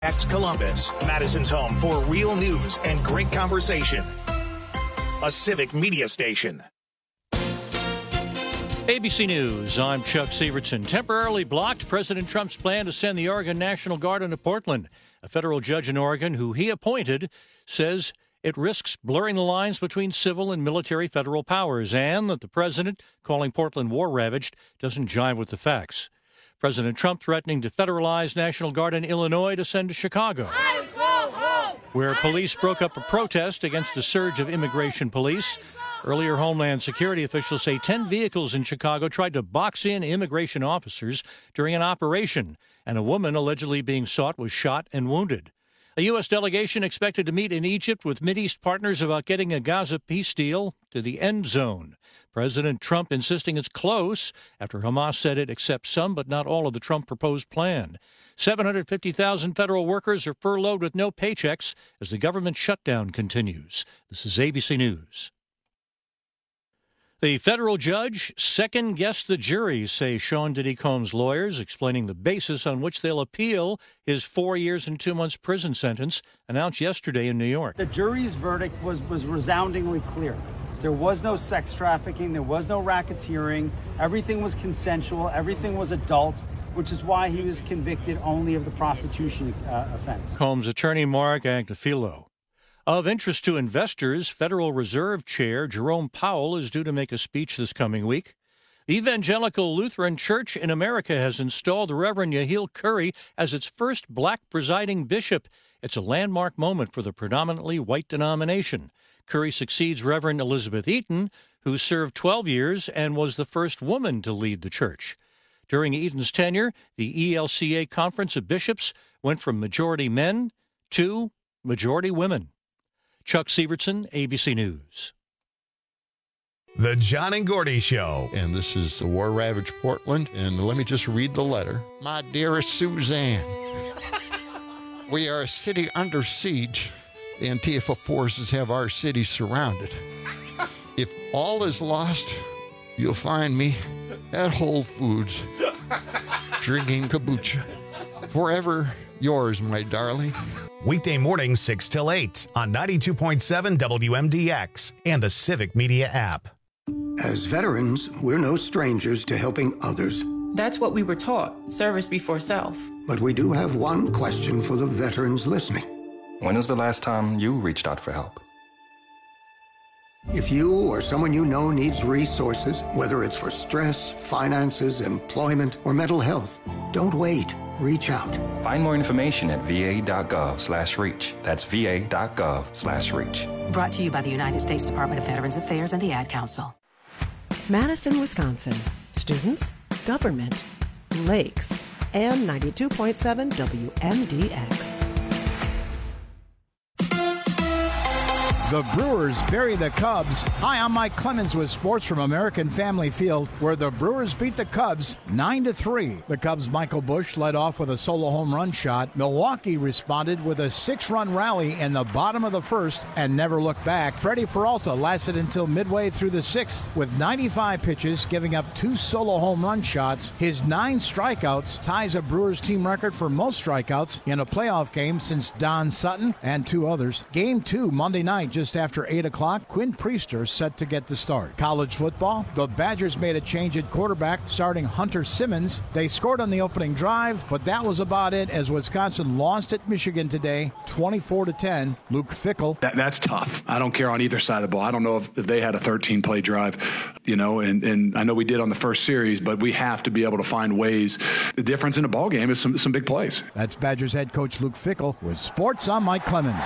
Columbus, Madison's home for real news and great conversation. A civic media station. ABC News, I'm Chuck Severson. Temporarily blocked President Trump's plan to send the Oregon National Guard into Portland. A federal judge in Oregon, who he appointed, says it risks blurring the lines between civil and military federal powers, and that the president, calling Portland war-ravaged, doesn't jive with the facts. President Trump threatening to federalize National Guard in Illinois to send to Chicago, where police broke up a protest against a surge of immigration police. Earlier, Homeland Security officials say 10 vehicles in Chicago tried to box in immigration officers during an operation, and a woman allegedly being sought was shot and wounded. A U.S. delegation expected to meet in Egypt with Mideast partners about getting a Gaza peace deal to the end zone. President Trump insisting it's close after Hamas said it accepts some but not all of the Trump proposed plan. 750,000 federal workers are furloughed with no paychecks as the government shutdown continues. This is ABC News. The federal judge second-guessed the jury, say Sean Diddy Combs' lawyers, explaining the basis on which they'll appeal his 4 years and 2 months prison sentence announced yesterday in New York. The jury's verdict was resoundingly clear. There was no sex trafficking. There was no racketeering. Everything was consensual. Everything was adult, which is why he was convicted only of the prostitution offense. Combs' attorney Mark Agnifilo. Of interest to investors, Federal Reserve Chair Jerome Powell is due to make a speech this coming week. The Evangelical Lutheran Church in America has installed Reverend Yehiel Curry as its first black presiding bishop. It's a landmark moment for the predominantly white denomination. Curry succeeds Reverend Elizabeth Eaton, who served 12 years and was the first woman to lead the church. During Eaton's tenure, the ELCA Conference of Bishops went from majority men to majority women. Chuck Severson, ABC News. The John and Gordy Show. And this is the war-ravaged Portland. And let me just read the letter. My dearest Suzanne, we are a city under siege. The Antifa forces have our city surrounded. If all is lost, you'll find me at Whole Foods drinking kombucha. Forever yours, my darling. Weekday mornings 6 till 8 on 92.7 WMDX and the Civic Media app. As veterans, we're no strangers to helping others. That's what we were taught, service before self. But we do have one question for the veterans listening. When was the last time you reached out for help? If you or someone you know needs resources, whether it's for stress, finances, employment, or mental health, don't wait. Reach out. Find more information at va.gov/reach. That's va.gov/reach. Brought to you by the United States Department of Veterans Affairs and the Ad Council. Madison, Wisconsin. Students, government, lakes, and 92.7 WMDX. The Brewers bury the Cubs. Hi, I'm Mike Clemens with sports from American Family Field, where the Brewers beat the Cubs 9-3. The Cubs' Michael Busch led off with a solo home run shot. Milwaukee responded with a 6-run rally in the bottom of the first and never looked back. Freddie Peralta lasted until midway through the sixth with 95 pitches, giving up 2 solo home run shots. His 9 strikeouts ties a Brewers team record for most strikeouts in a playoff game since Don Sutton and 2 others. Game 2 Monday night, just after 8 o'clock, Quinn Priester set to get the start. College football, the Badgers made a change at quarterback, starting Hunter Simmons. They scored on the opening drive, but that was about it as Wisconsin lost at Michigan today, 24-10. Luke Fickell. That's tough. I don't care on either side of the ball. I don't know if they had a 13-play drive, and I know we did on the first series, but we have to be able to find ways. The difference in a ball game is some big plays. That's Badgers head coach Luke Fickell with sports. I'm Mike Clemens.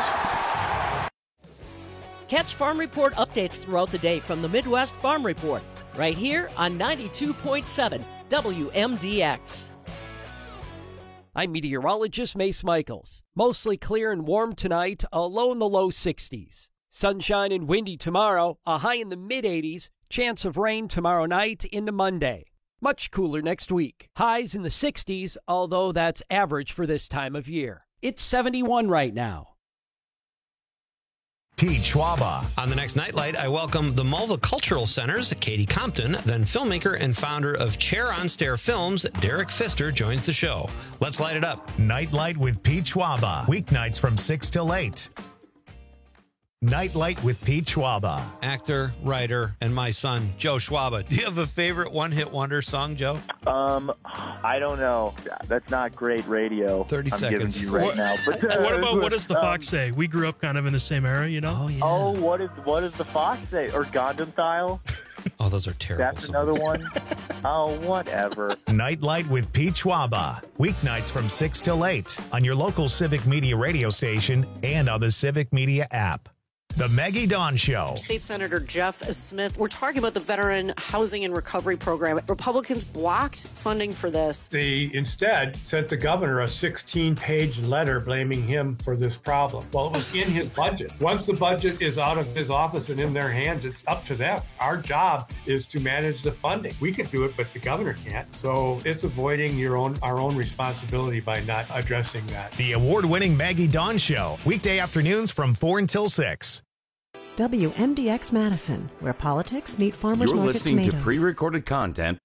Catch Farm Report updates throughout the day from the Midwest Farm Report, right here on 92.7 WMDX. I'm meteorologist Mace Michaels. Mostly clear and warm tonight, a low in the low 60s. Sunshine and windy tomorrow, a high in the mid-80s, chance of rain tomorrow night into Monday. Much cooler next week. Highs in the 60s, although that's average for this time of year. It's 71 right now. Pete Schwaba. On the next Nightlight, I welcome the Mulva Cultural Center's Katie Compton, then filmmaker and founder of Chair on Stair Films, Derek Pfister, joins the show. Let's light it up. Nightlight with Pete Schwaba. Weeknights from 6 till 8. Nightlight with Pete Schwaba. Actor, writer, and my son, Joe Schwaba. Do you have a favorite one-hit wonder song, Joe? I don't know. That's not great radio. 30 seconds. Giving you right now. But, what does the Fox say? We grew up kind of in the same era, you know? Oh, yeah. Oh, what does the Fox say? Or Gundam Style? Oh, those are terrible That's songs. another one. Oh, whatever. Nightlight with Pete Schwaba. Weeknights from 6 till 8 on your local Civic Media radio station and on the Civic Media app. The Maggie Dawn Show. State Senator Jeff Smith, we're talking about the Veteran Housing and Recovery Program. Republicans blocked funding for this. They instead sent the governor a 16-page letter blaming him for this problem. Well, it was in his budget. Once the budget is out of his office and in their hands, it's up to them. Our job is to manage the funding. We can do it, but the governor can't. So it's avoiding our own responsibility by not addressing that. The award-winning Maggie Dawn Show. Weekday afternoons from 4 until 6. WMDX Madison, where politics meet farmers You're market listening tomatoes. to pre-recorded content.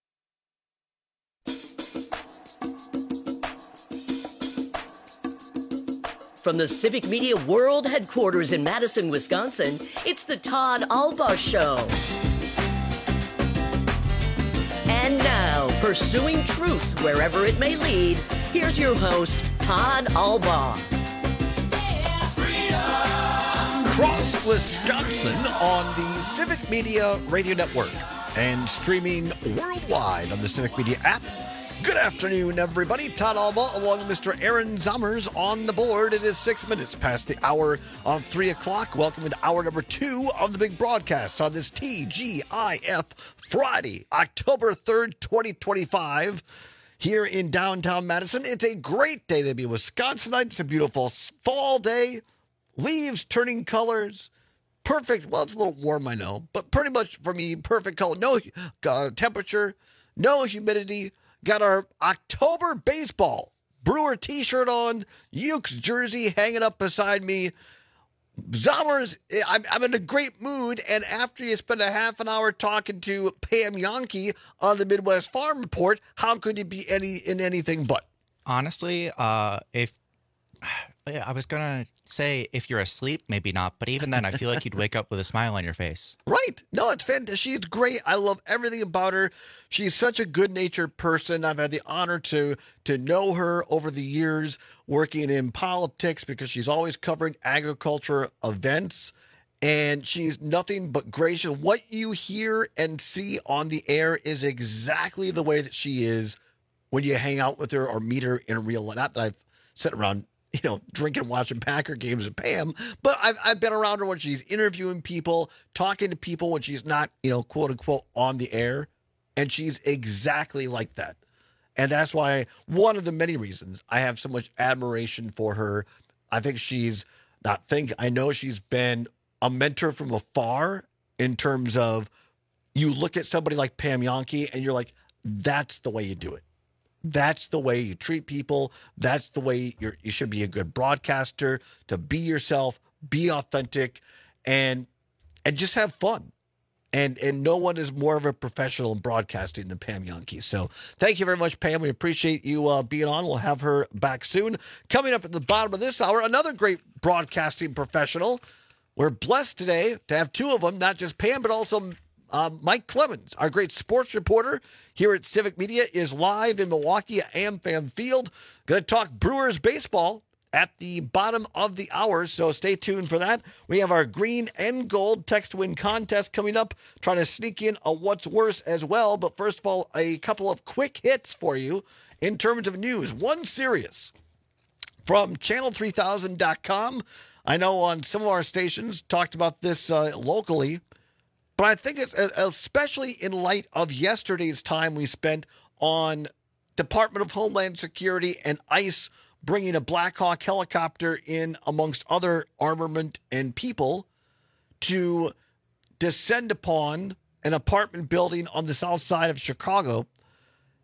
From the Civic Media World Headquarters in Madison, Wisconsin, it's the Todd Alba Show. And now, pursuing truth wherever it may lead, here's your host, Todd Alba. Across Wisconsin on the Civic Media Radio Network and streaming worldwide on the Civic Media app. Good afternoon, everybody. Todd Alba along with Mr. Aaron Zommers on the board. It is 6 minutes past the hour of 3 o'clock. Welcome to hour number 2 of the big broadcast on this TGIF Friday, October 3rd, 2025. Here in downtown Madison. It's a great day to be a Wisconsinite. It's a beautiful fall day. Leaves turning colors. Perfect. Well, it's a little warm, I know, but pretty much for me, perfect color. No temperature, no humidity. Got our October baseball Brewer t-shirt on, Ukes jersey hanging up beside me. Zommers, I'm in a great mood, and after you spend a half an hour talking to Pam Yonke on the Midwest Farm Report, how could you be anything but? Honestly, if I was going to say if you're asleep, maybe not. But even then, I feel like you'd wake up with a smile on your face. Right. No, it's fantastic. She's great. I love everything about her. She's such a good-natured person. I've had the honor to know her over the years working in politics because she's always covering agriculture events. And she's nothing but gracious. What you hear and see on the air is exactly the way that she is when you hang out with her or meet her in real life. Not that I've sat around drinking, watching Packer games with Pam. But I've been around her when she's interviewing people, talking to people when she's not, quote unquote, on the air. And she's exactly like that. And that's why one of the many reasons I have so much admiration for her. I know she's been a mentor from afar in terms of you look at somebody like Pam Yonke and you're like, that's the way you do it. That's the way you treat people. That's the way you should be a good broadcaster, to be yourself, be authentic, and just have fun. And no one is more of a professional in broadcasting than Pam Yonke. So thank you very much, Pam. We appreciate you being on. We'll have her back soon. Coming up at the bottom of this hour, another great broadcasting professional. We're blessed today to have two of them, not just Pam, but also Mike Clemens, our great sports reporter here at Civic Media, is live in Milwaukee at AmFam Field. Going to talk Brewers baseball at the bottom of the hour, so stay tuned for that. We have our green and gold text to win contest coming up, trying to sneak in a what's worse as well. But first of all, a couple of quick hits for you in terms of news. One serious from channel3000.com. I know on some of our stations talked about this locally, but I think it's especially in light of yesterday's time we spent on Department of Homeland Security and ICE bringing a Black Hawk helicopter in amongst other armament and people to descend upon an apartment building on the south side of Chicago,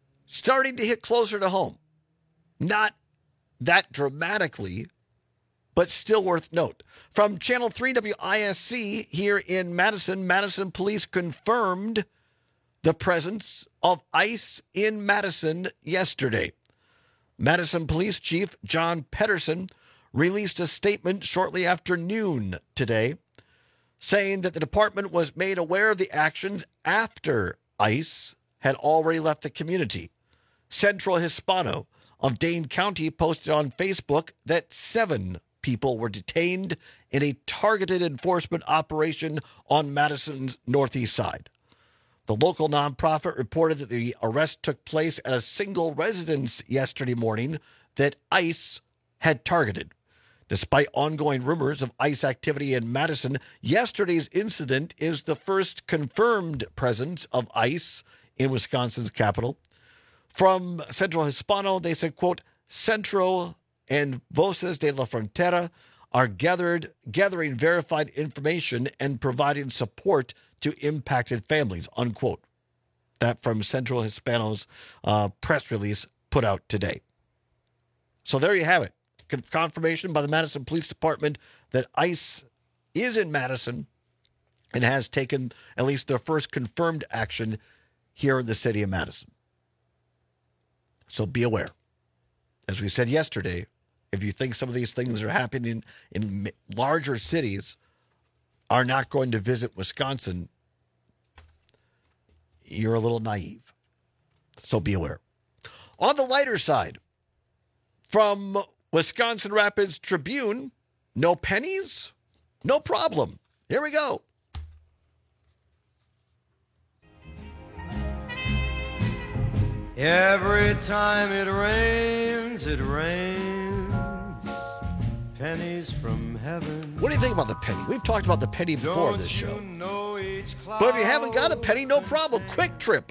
starting to hit closer to home. Not that dramatically, but still worth note. From Channel 3 WISC here in Madison, Madison police confirmed the presence of ICE in Madison yesterday. Madison Police Chief John Pedersen released a statement shortly after noon today, saying that the department was made aware of the actions after ICE had already left the community. Central Hispano of Dane County posted on Facebook that 7 people were detained in a targeted enforcement operation on Madison's northeast side. The local nonprofit reported that the arrest took place at a single residence yesterday morning that ICE had targeted. Despite ongoing rumors of ICE activity in Madison, yesterday's incident is the first confirmed presence of ICE in Wisconsin's capital. From Central Hispano, they said, quote, Centro and Voces de la Frontera are gathering verified information and providing support to impacted families, unquote. That from Central Hispano's press release put out today. So there you have it. Confirmation by the Madison Police Department that ICE is in Madison and has taken at least their first confirmed action here in the city of Madison. So be aware. As we said yesterday, if you think some of these things are happening in larger cities, are not going to visit Wisconsin, you're a little naive. So be aware. On the lighter side, from Wisconsin Rapids Tribune, no pennies? No problem. Here we go. Every time it rains, pennies from heaven. What do you think about the penny? We've talked about the penny before on this show. But if you haven't got a penny, no problem. Quick Trip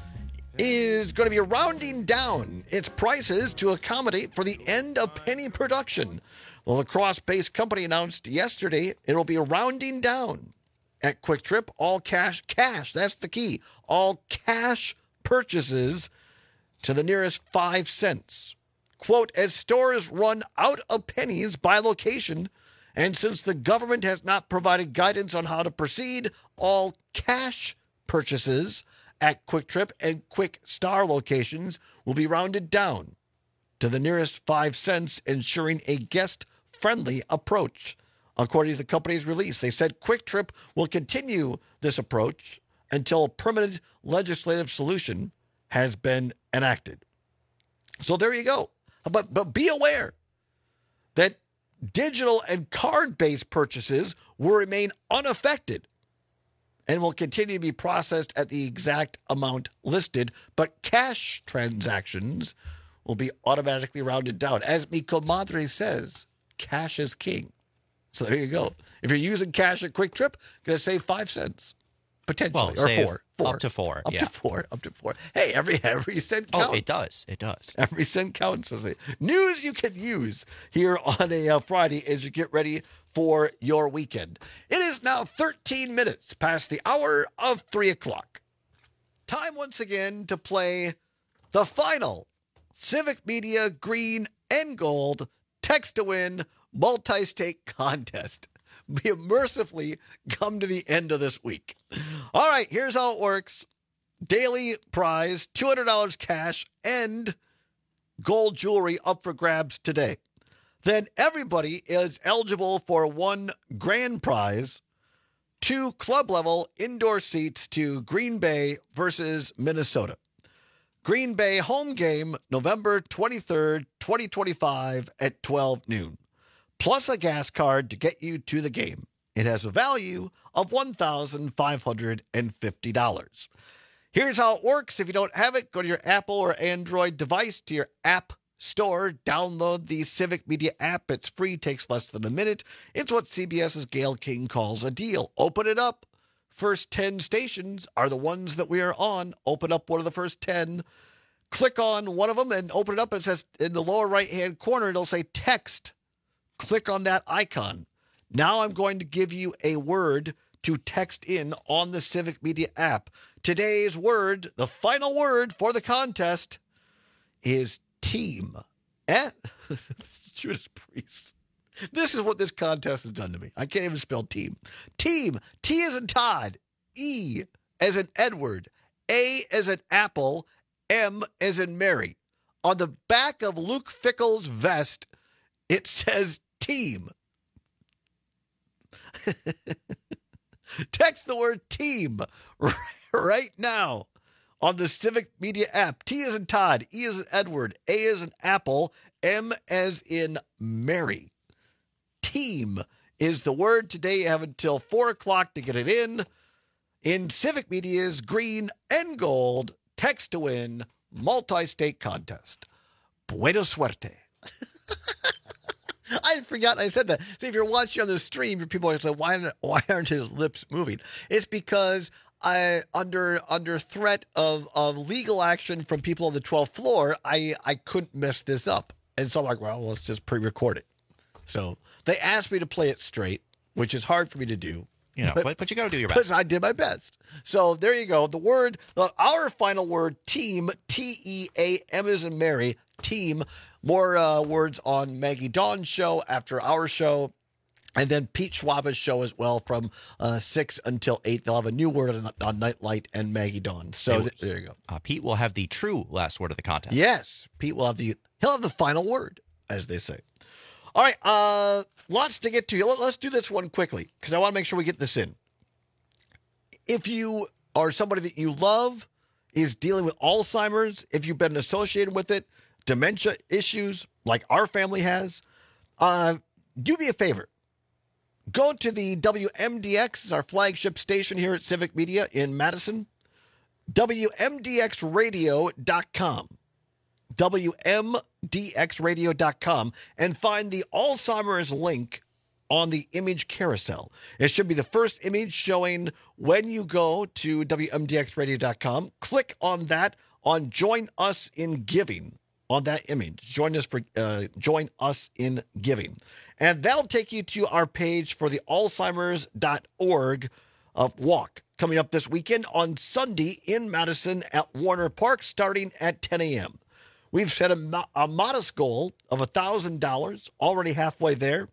is going to be rounding down its prices to accommodate for the end of penny production. The La Crosse-based company announced yesterday it will be rounding down at Quick Trip. All cash, that's the key. All cash purchases to the nearest 5 cents. Quote, as stores run out of pennies by location, and since the government has not provided guidance on how to proceed, all cash purchases at Quick Trip and Quick Star locations will be rounded down to the nearest 5 cents, ensuring a guest-friendly approach. According to the company's release, they said Quick Trip will continue this approach until a permanent legislative solution has been enacted. So there you go. But be aware that digital and card-based purchases will remain unaffected and will continue to be processed at the exact amount listed, but cash transactions will be automatically rounded down. As mi comadre says, cash is king. So there you go. If you're using cash at Quick Trip, going to save 5 cents. Potentially, well, or four. Up to four. Up to four. Hey, every cent counts. Oh, it does. It does. Every cent counts. News you can use here on a Friday as you get ready for your weekend. It is now 13 minutes past the hour of 3 o'clock. Time once again to play the final Civic Media Green and Gold Text to Win multi-state contest. We have mercifully come to the end of this week. All right, here's how it works. Daily prize, $200 cash and gold jewelry up for grabs today. Then everybody is eligible for one grand prize, 2 club-level indoor seats to Green Bay versus Minnesota. Green Bay home game, November 23rd, 2025 at 12 noon. Plus a gas card to get you to the game. It has a value of $1,550. Here's how it works. If you don't have it, go to your Apple or Android device to your app store. Download the Civic Media app. It's free, takes less than a minute. It's what CBS's Gayle King calls a deal. Open it up. First 10 stations are the ones that we are on. Open up one of the first 10. Click on one of them and open it up. It says in the lower right-hand corner, it'll say text. Click on that icon. Now I'm going to give you a word to text in on the Civic Media app. Today's word, the final word for the contest, is team. Judas Priest. This is what this contest has done to me. I can't even spell team. Team. T as in Todd. E as in Edward. A as in Apple. M as in Mary. On the back of Luke Fickle's vest, it says team. Text the word team right now on the Civic Media app. T as in Todd, E as in Edward, A as in Apple, M as in Mary. Team is the word today. You have until 4 o'clock to get it in Civic Media's green and gold text to win multi-state contest. Buena suerte. I forgot I said that. See, if you're watching on the stream, people are saying, why aren't his lips moving? It's because under threat of legal action from people on the 12th floor, I couldn't mess this up. And so I'm like, well, let's just pre-record it. So they asked me to play it straight, which is hard for me to do. You know, but you got to do your best. I did my best. So there you go. The word, our final word, team, T-E-A-M as in Mary, team. More words on Maggie Dawn's show after our show. And then Pete Schwaba's show as well from 6 until 8. They'll have a new word on Nightlight and Maggie Dawn. So there you go. Pete will have the true last word of the contest. Yes. Pete will have he'll have the final word, as they say. All right. Lots to get to. Let's do this one quickly because I want to make sure we get this in. If you are somebody that you love is dealing with Alzheimer's, if you've been associated with it, dementia issues like our family has, do me a favor. Go to the WMDX, our flagship station here at Civic Media in Madison, WMDXradio.com. WMDXradio.com and find the Alzheimer's link on the image carousel. It should be the first image showing when you go to WMDXradio.com. Click on that on Join Us in Giving on that image. Join us in giving. And that'll take you to our page for the Alzheimer's.org walk coming up this weekend on Sunday in Madison at Warner Park starting at 10 a.m. We've set a modest goal of $1,000, already halfway there.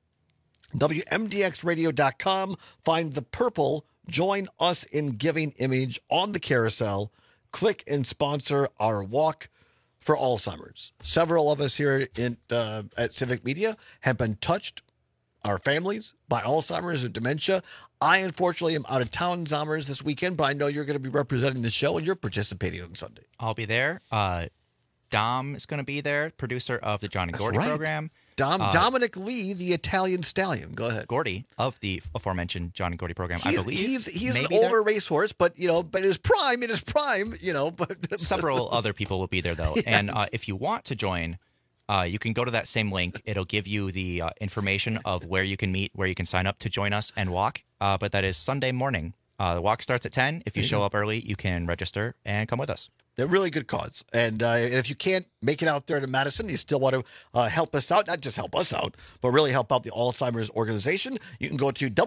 WMDXradio.com. Find the purple Join Us in Giving image on the carousel. Click and sponsor our walk for Alzheimer's. Several of us here at Civic Media have been touched, our families, by Alzheimer's or dementia. I, unfortunately, am out of town Alzheimer's this weekend, but I know you're going to be representing the show and you're participating on Sunday. I'll be there. Dom is going to be there, producer of the John and Gordy program. Dominic Lee, the Italian stallion. Go ahead. Gordy of the aforementioned John and Gordy program, I believe. He's an older racehorse, but in his prime, but several other people will be there though. Yes. And if you want to join, you can go to that same link. It'll give you the information of where you can meet, where you can sign up to join us and walk. But that is Sunday morning. The walk starts at 10. If you show up early, you can register and come with us. They're really good cause. And if you can't make it out there to Madison, you still want to help us out, not just help us out, but really help out the Alzheimer's organization, you can go to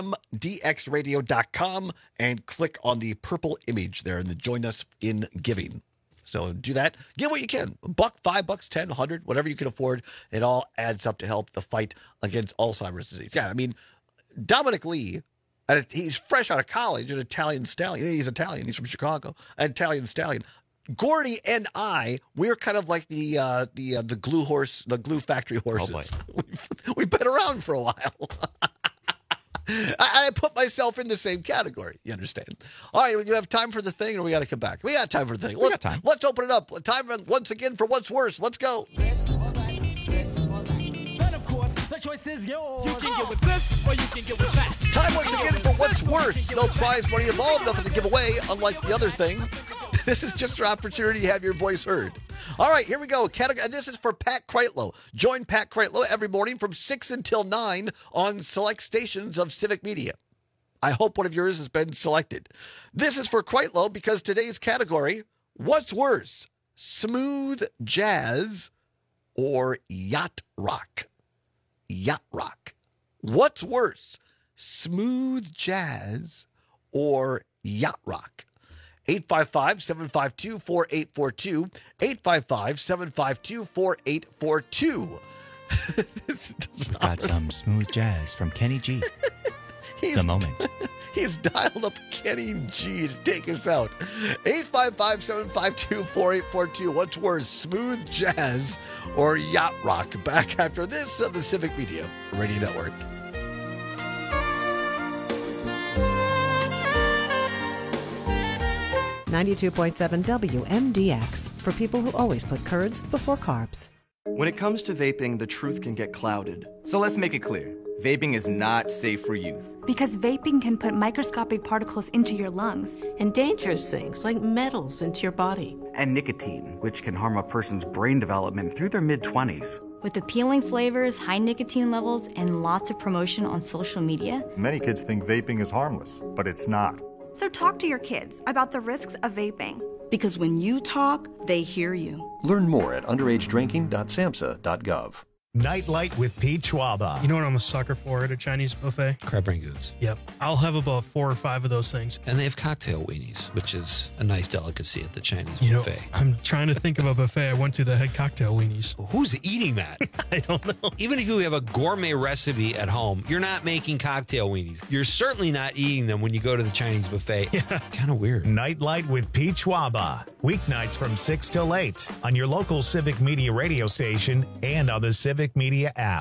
WMDXradio.com and click on the purple image there and Join Us in Giving. So do that. Give what you can. $1, $5, $10, $100, whatever you can afford. It all adds up to help the fight against Alzheimer's disease. Yeah, I mean, Dominic Lee, he's fresh out of college, an Italian stallion. He's Italian. He's from Chicago. An Italian stallion. Gordy and we're kind of like the glue horse, the glue factory horses. Oh boy. We've been around for a while. I put myself in the same category. You understand? All right, do you have time for the thing, or we got to come back? We got time for the thing. We got time. Let's open it up. Time once again for What's Worse. Let's go. The choice is yours. You can get with this or you can get with that. Time once again for What's Worse. No prize money involved, nothing to give away, unlike the other thing. This is just an opportunity to have your voice heard. All right, here we go. This is for Pat Kreitlow. Join Pat Kreitlow every morning from 6 until 9 on select stations of Civic Media. I hope one of yours has been selected. This is for Kreitlow because today's category, What's Worse, smooth jazz or yacht rock? Yacht rock. What's worse, smooth jazz or yacht rock? 855-752-4842. 855-752-4842. We've got some smooth jazz from Kenny G. The moment. He's dialed up Kenny G to take us out. 855-752-4842. What's worse, smooth jazz or yacht rock? Back after this on the Civic Media Radio Network. .7 WMDX for people who always put curds before carbs. When it comes to vaping, the truth can get clouded. So let's make it clear. Vaping is not safe for youth. Because vaping can put microscopic particles into your lungs. And dangerous things like metals into your body. And nicotine, which can harm a person's brain development through their mid-20s. With appealing flavors, high nicotine levels, and lots of promotion on social media. Many kids think vaping is harmless, but it's not. So talk to your kids about the risks of vaping. Because when you talk, they hear you. Learn more at underagedrinking.samhsa.gov. Nightlight with Pete Schwaba. You know what I'm a sucker for at a Chinese buffet? Crab rangoons. Yep. I'll have about 4 or 5 of those things. And they have cocktail weenies, which is a nice delicacy at the Chinese buffet. I'm trying to think of a buffet I went to that had cocktail weenies. Who's eating that? I don't know. Even if you have a gourmet recipe at home, you're not making cocktail weenies. You're certainly not eating them when you go to the Chinese buffet. Yeah. Kind of weird. Nightlight with Pete Schwaba. Weeknights from 6 till 8 on your local Civic Media radio station and on the Civic Media app.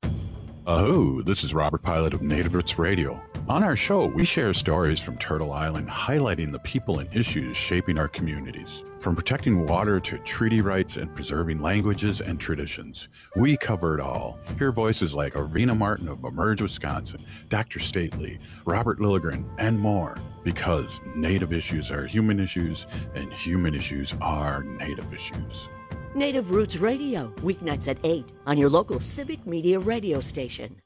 Oh, this is Robert Pilot of Native Roots Radio. On our show, we share stories from Turtle Island, highlighting the people and issues shaping our communities. From protecting water to treaty rights and preserving languages and traditions, we cover it all. Hear voices like Arvina Martin of Emerge, Wisconsin, Dr. Stately, Robert Lilligren, and more. Because Native issues are human issues, and human issues are Native issues. Native Roots Radio, weeknights at 8 on your local Civic Media radio station.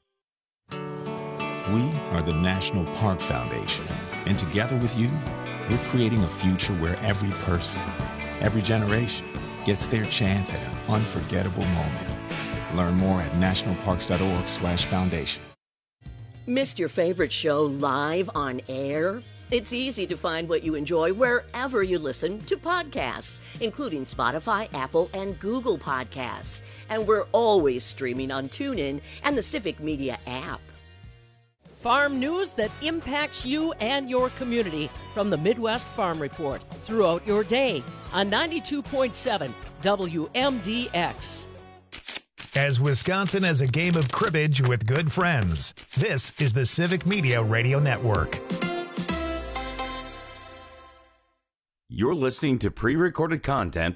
We are the National Park Foundation, and together with you, we're creating a future where every person, every generation, gets their chance at an unforgettable moment. Learn more at nationalparks.org/foundation. Missed your favorite show live on air? It's easy to find what you enjoy wherever you listen to podcasts, including Spotify, Apple, and Google Podcasts. And we're always streaming on TuneIn and the Civic Media app. Farm news that impacts you and your community from the Midwest Farm Report throughout your day on 92.7 WMDX. As Wisconsin has a game of cribbage with good friends, this is the Civic Media Radio Network. You're listening to pre-recorded content.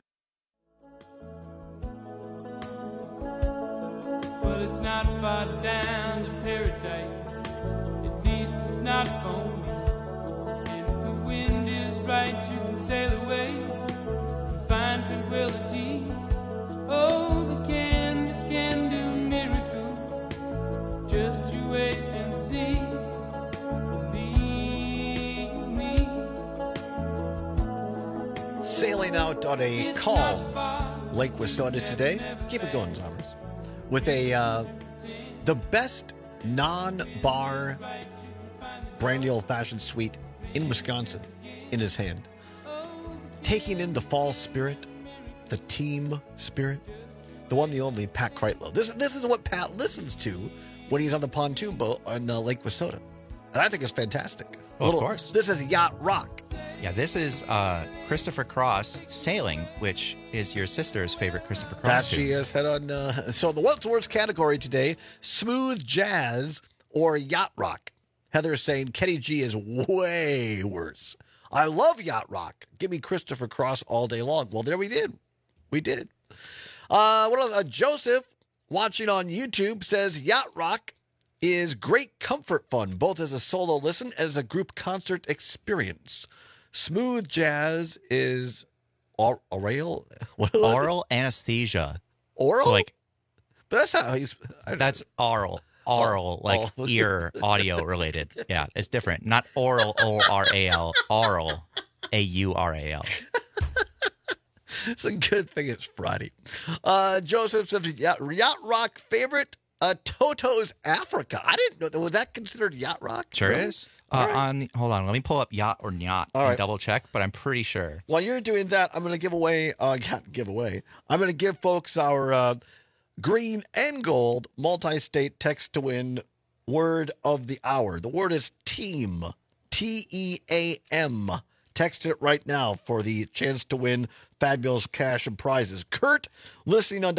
Well, it's not far down to paradise. At least it's not for me. And if the wind is right, you can sail away and find tranquility. Oh, the canvas can do miracles. Just you wait and see. Sailing out on a calm Lake Wissota today. Keep it going, Zombers. With the best non-bar brandy old-fashioned sweet in Wisconsin in his hand. Taking in the fall spirit, the team spirit, the one, the only, Pat Kreitlow. This is what Pat listens to when he's on the pontoon boat on Lake Wissota. And I think it's fantastic. Well, of course. This is yacht rock. Yeah, this is Christopher Cross Sailing, which is your sister's favorite Christopher Cross That she has had on. So the what's worse category today, smooth jazz or yacht rock. Heather's saying Kenny G is way worse. I love yacht rock. Give me Christopher Cross all day long. Well, there we did. We did it. What else? Joseph, watching on YouTube, says yacht rock is great comfort fun, both as a solo listen and as a group concert experience. Smooth jazz is oral anesthesia. Oral? So like, but that's how he's. That's oral, like ear audio related. Yeah, it's different. Not oral, O-R-A-L, oral, A-U-R-A-L. It's a good thing it's Friday. Joseph says, yacht rock favorite, Toto's Africa. I didn't know that. Was that considered yacht rock? Sure is. Right. Hold on. Let me pull up yacht or nyat and double check, but I'm pretty sure. While you're doing that, I'm going to give away, I'm going to give folks our green, and gold multi-state text-to-win word of the hour. The word is team, T-E-A-M. Text it right now for the chance to win fabulous cash and prizes. Kurt, listening on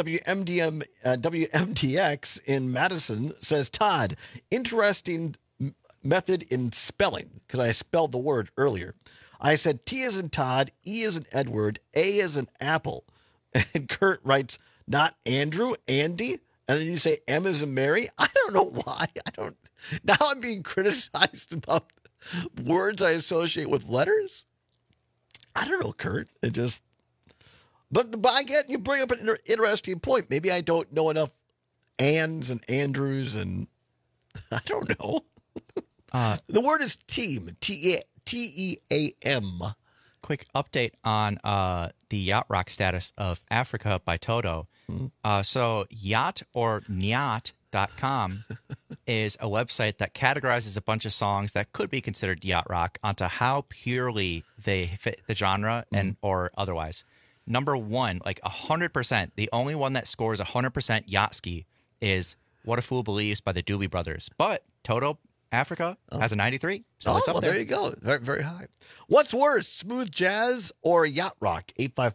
WMDX in Madison, says, Todd, interesting method in spelling, because I spelled the word earlier. I said T as in Todd, E as in Edward, A as in Apple. And Kurt writes, not Andrew, Andy? And then you say M as in Mary? I don't know why. Now I'm being criticized about words I associate with letters? I don't know, Kurt. But I get you bring up an interesting point. Maybe I don't know enough Anns and Andrews, and I don't know. The word is team, T-E-A-M. Quick update on the Yacht Rock status of Africa by Toto. So yacht or nyat.com is a website that categorizes a bunch of songs that could be considered yacht rock onto how purely they fit the genre and or otherwise. Number one, like 100%, the only one that scores 100% yacht ski is What a Fool Believes by the Doobie Brothers. But Toto Africa has a 93, so it's up there. There you go. Very, very high. What's worse, smooth jazz or yacht rock?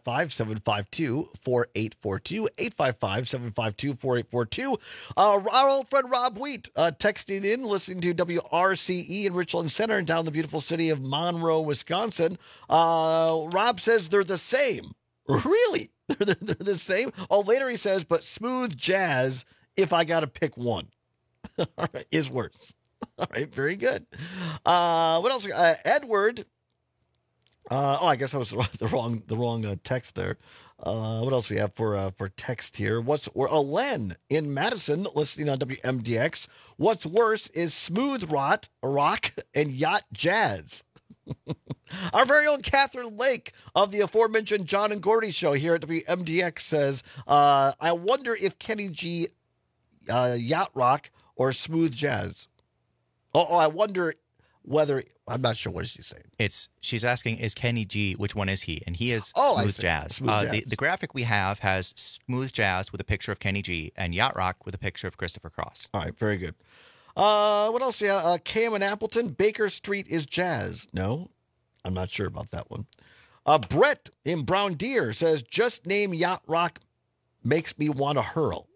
855-752-4842. 855-752-4842. Our old friend Rob Wheat texting in, listening to WRCE in Richland Center and down the beautiful city of Monroe, Wisconsin. Rob says they're the same. Really? They're the same? Oh, later he says, but smooth jazz, if I got to pick one, is worse. All right, very good. What else? Edward. I guess that was the wrong text there. What else we have for text here? Len in Madison, listening on WMDX. What's worse is smooth rock, and yacht jazz. Our very own Catherine Lake of the aforementioned John and Gordy show here at WMDX says, I wonder if Kenny G yacht rock or smooth jazz. Oh, I wonder whether, I'm not sure what she's saying. She's asking, is Kenny G, which one is he? And he is smooth jazz. The graphic we have has smooth jazz with a picture of Kenny G and yacht rock with a picture of Christopher Cross. All right, very good. What else do we have? Cam and Appleton, Baker Street is jazz. No, I'm not sure about that one. Brett in Brown Deer says, just name yacht rock makes me want to hurl.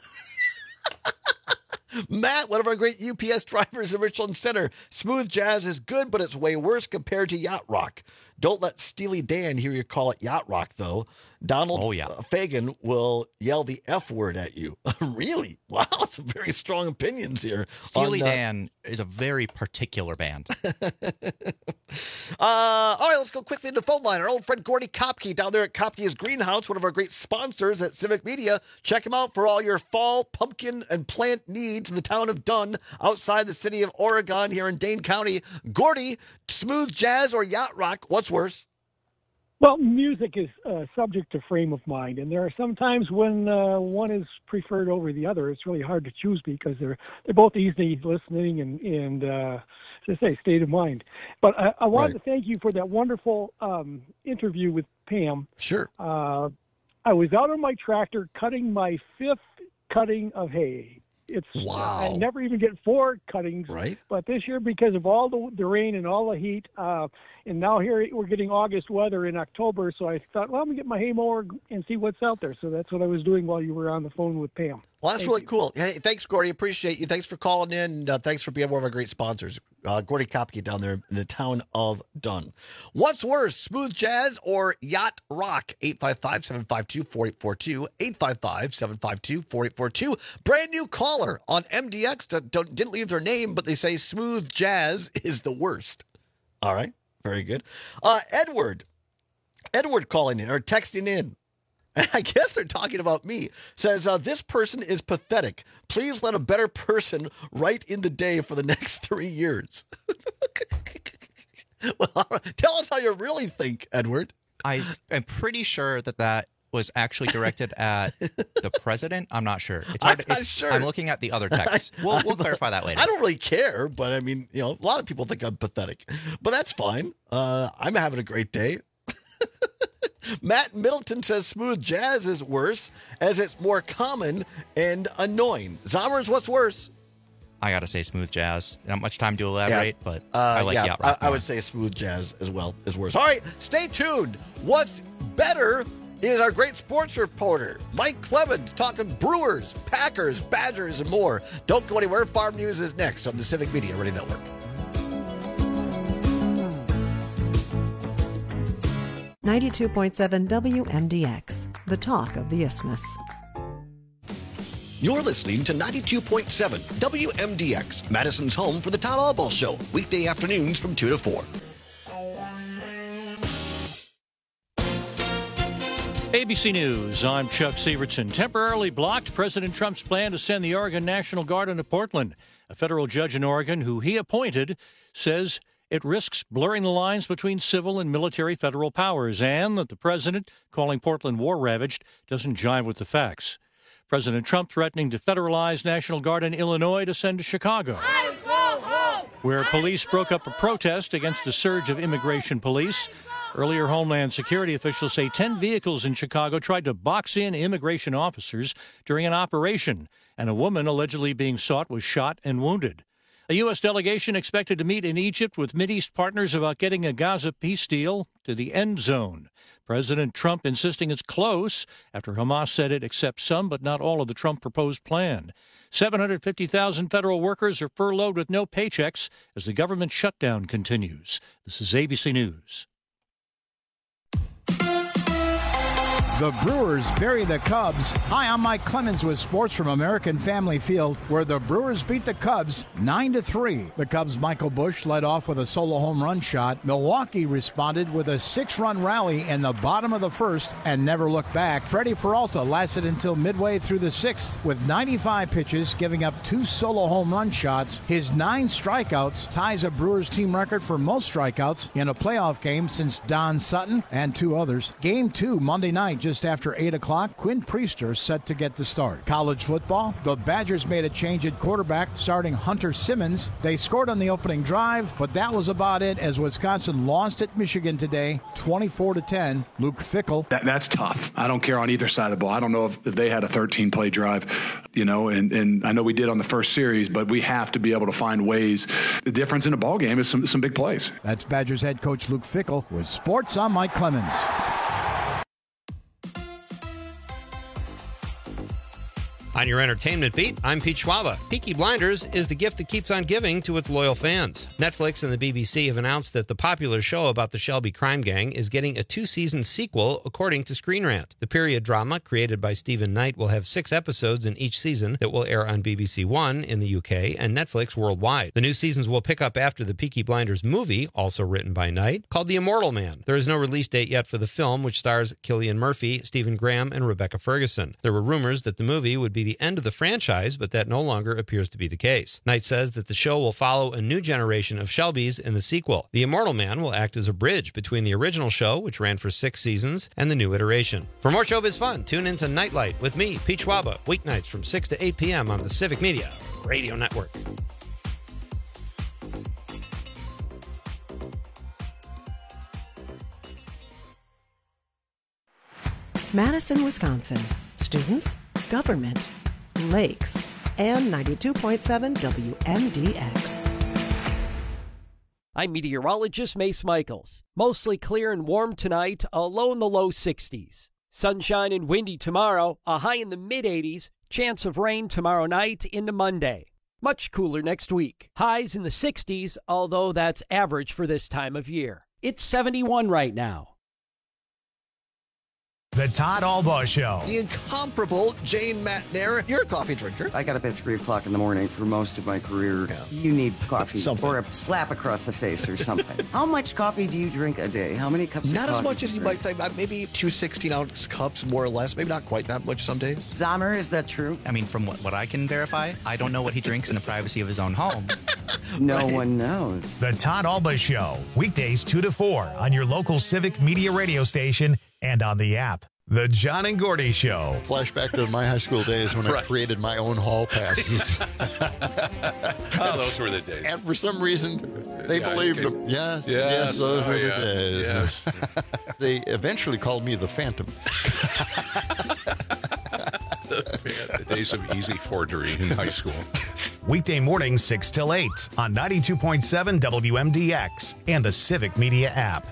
Matt, one of our great UPS drivers in Richland Center. Smooth jazz is good, but it's way worse compared to yacht rock. Don't let Steely Dan hear you call it yacht rock, though. Donald Fagan will yell the F word at you. Really? Wow, some very strong opinions here. Steely Dan is a very particular band. All right, let's go quickly to the phone line. Our old friend Gordy Kopke down there at Kopke's Greenhouse, one of our great sponsors at Civic Media. Check him out for all your fall pumpkin and plant needs in the town of Dunn, outside the city of Oregon here in Dane County. Gordy, smooth jazz or yacht rock, what's worse? Well, music is subject to frame of mind, and there are some times when one is preferred over the other. It's really hard to choose because they're both easy listening and as I say, state of mind. But I wanted to thank you for that wonderful interview with Pam. Sure. I was out on my tractor cutting my 5th cutting of hay. Wow. I never even get 4 cuttings. Right. But this year, because of all the rain and all the heat, and now here we're getting August weather in October, so I thought, well, I'm going to get my hay mower and see what's out there. So that's what I was doing while you were on the phone with Pam. Well, that's really cool. Hey, thanks, Gordy. Appreciate you. Thanks for calling in. And, thanks for being one of our great sponsors. Gordy Kopke down there in the town of Dunn. What's worse, smooth jazz or yacht rock? 855-752-4842. 855-752-4842. Brand new caller on MDX that didn't leave their name, but they say smooth jazz is the worst. All right. Very good. Edward calling in or texting in. I guess they're talking about me. Says, this person is pathetic. Please let a better person write in the day for the next 3 years. Well, tell us how you really think, Edward. I am pretty sure that was actually directed at the president. I'm not sure. It's hard. I'm not sure. I'm looking at the other text. We'll clarify that later. I don't really care, but I mean, a lot of people think I'm pathetic, but that's fine. I'm having a great day. Matt Middleton says smooth jazz is worse as it's more common and annoying. Zommers, what's worse? I gotta say smooth jazz. Not much time to elaborate, but I like yacht rock I would say smooth jazz as well is worse. All right, stay tuned. What's better is our great sports reporter, Mike Clemens, talking Brewers, Packers, Badgers, and more. Don't go anywhere. Farm News is next on the Civic Media Radio Network. 92.7 WMDX, the talk of the Isthmus. You're listening to 92.7 WMDX, Madison's home for the Todd Albaugh Show, weekday afternoons from 2 to 4. ABC News, I'm Chuck Sievertson. Temporarily blocked President Trump's plan to send the Oregon National Guard into Portland. A federal judge in Oregon, who he appointed, says it risks blurring the lines between civil and military federal powers, and that the president, calling Portland war-ravaged, doesn't jive with the facts. President Trump threatening to federalize National Guard in Illinois to send to Chicago, where police broke up a protest against a surge of immigration police. Earlier, Homeland Security officials say 10 vehicles in Chicago tried to box in immigration officers during an operation, and a woman allegedly being sought was shot and wounded. A U.S. delegation expected to meet in Egypt with Mideast partners about getting a Gaza peace deal to the end zone. President Trump insisting it's close after Hamas said it accepts some but not all of the Trump proposed plan. 750,000 federal workers are furloughed with no paychecks as the government shutdown continues. This is ABC News. The Brewers bury the Cubs. Hi, I'm Mike Clemens with sports from American Family Field, where the Brewers beat the Cubs 9-3. The Cubs' Michael Busch led off with a solo home run shot. Milwaukee responded with a 6-run rally in the bottom of the first and never looked back. Freddie Peralta lasted until midway through the sixth with 95 pitches, giving up 2 solo home run shots. His 9 strikeouts ties a Brewers team record for most strikeouts in a playoff game since Don Sutton and 2 others. Game 2 Monday night, just after 8 o'clock, Quinn Priester set to get the start. College football, the Badgers made a change at quarterback, starting Hunter Simmons. They scored on the opening drive, but that was about it as Wisconsin lost at Michigan today, 24-10. Luke Fickell. That's tough. I don't care on either side of the ball. I don't know if they had a 13-play drive, and I know we did on the first series, but we have to be able to find ways. The difference in a ball game is some big plays. That's Badgers head coach Luke Fickell with sports. I'm Mike Clemens. On your entertainment beat, I'm Pete Schwaba. Peaky Blinders is the gift that keeps on giving to its loyal fans. Netflix and the BBC have announced that the popular show about the Shelby crime gang is getting a 2-season sequel, according to Screen Rant. The period drama, created by Stephen Knight, will have 6 episodes in each season that will air on BBC One in the UK and Netflix worldwide. The new seasons will pick up after the Peaky Blinders movie, also written by Knight, called The Immortal Man. There is no release date yet for the film, which stars Cillian Murphy, Stephen Graham, and Rebecca Ferguson. There were rumors that the movie would be the end of the franchise, but that no longer appears to be the case. Knight says that the show will follow a new generation of Shelbys in the sequel. The Immortal Man will act as a bridge between the original show, which ran for 6 seasons, and the new iteration. For more showbiz fun, tune into Nightlight with me, Pete Schwaba, weeknights from 6 to 8 p.m. on the Civic Media Radio Network. Madison, Wisconsin. Students, government, lakes, and 92.7 WMDX. I'm meteorologist Mace Michaels. Mostly clear and warm tonight, a low in the low 60s. Sunshine and windy tomorrow, a high in the mid-80s. Chance of rain tomorrow night into Monday. Much cooler next week. Highs in the 60s, although that's average for this time of year. It's 71 right now. The Todd Albaugh Show. The incomparable Jane Matnair. You're a coffee drinker. I got up at 3 o'clock in the morning for most of my career. Yeah. You need coffee or a slap across the face or something. How much coffee do you drink a day? How many cups of coffee? Not as much as you might think. Maybe 2 16-ounce cups, more or less. Maybe not quite that much some days. Zahmer, is that true? I mean, from what I can verify, I don't know what he drinks in the privacy of his own home. No one knows. The Todd Albaugh Show. Weekdays 2 to 4 on your local Civic Media radio station and on the app. The John and Gordy Show. Flashback to my high school days when I created my own hall passes. Oh, those were the days. And for some reason, they believed them. Yes, those were the days. Yes. They eventually called me the Phantom. The days of easy forgery in high school. Weekday mornings 6 till 8 on 92.7 WMDX and the Civic Media app.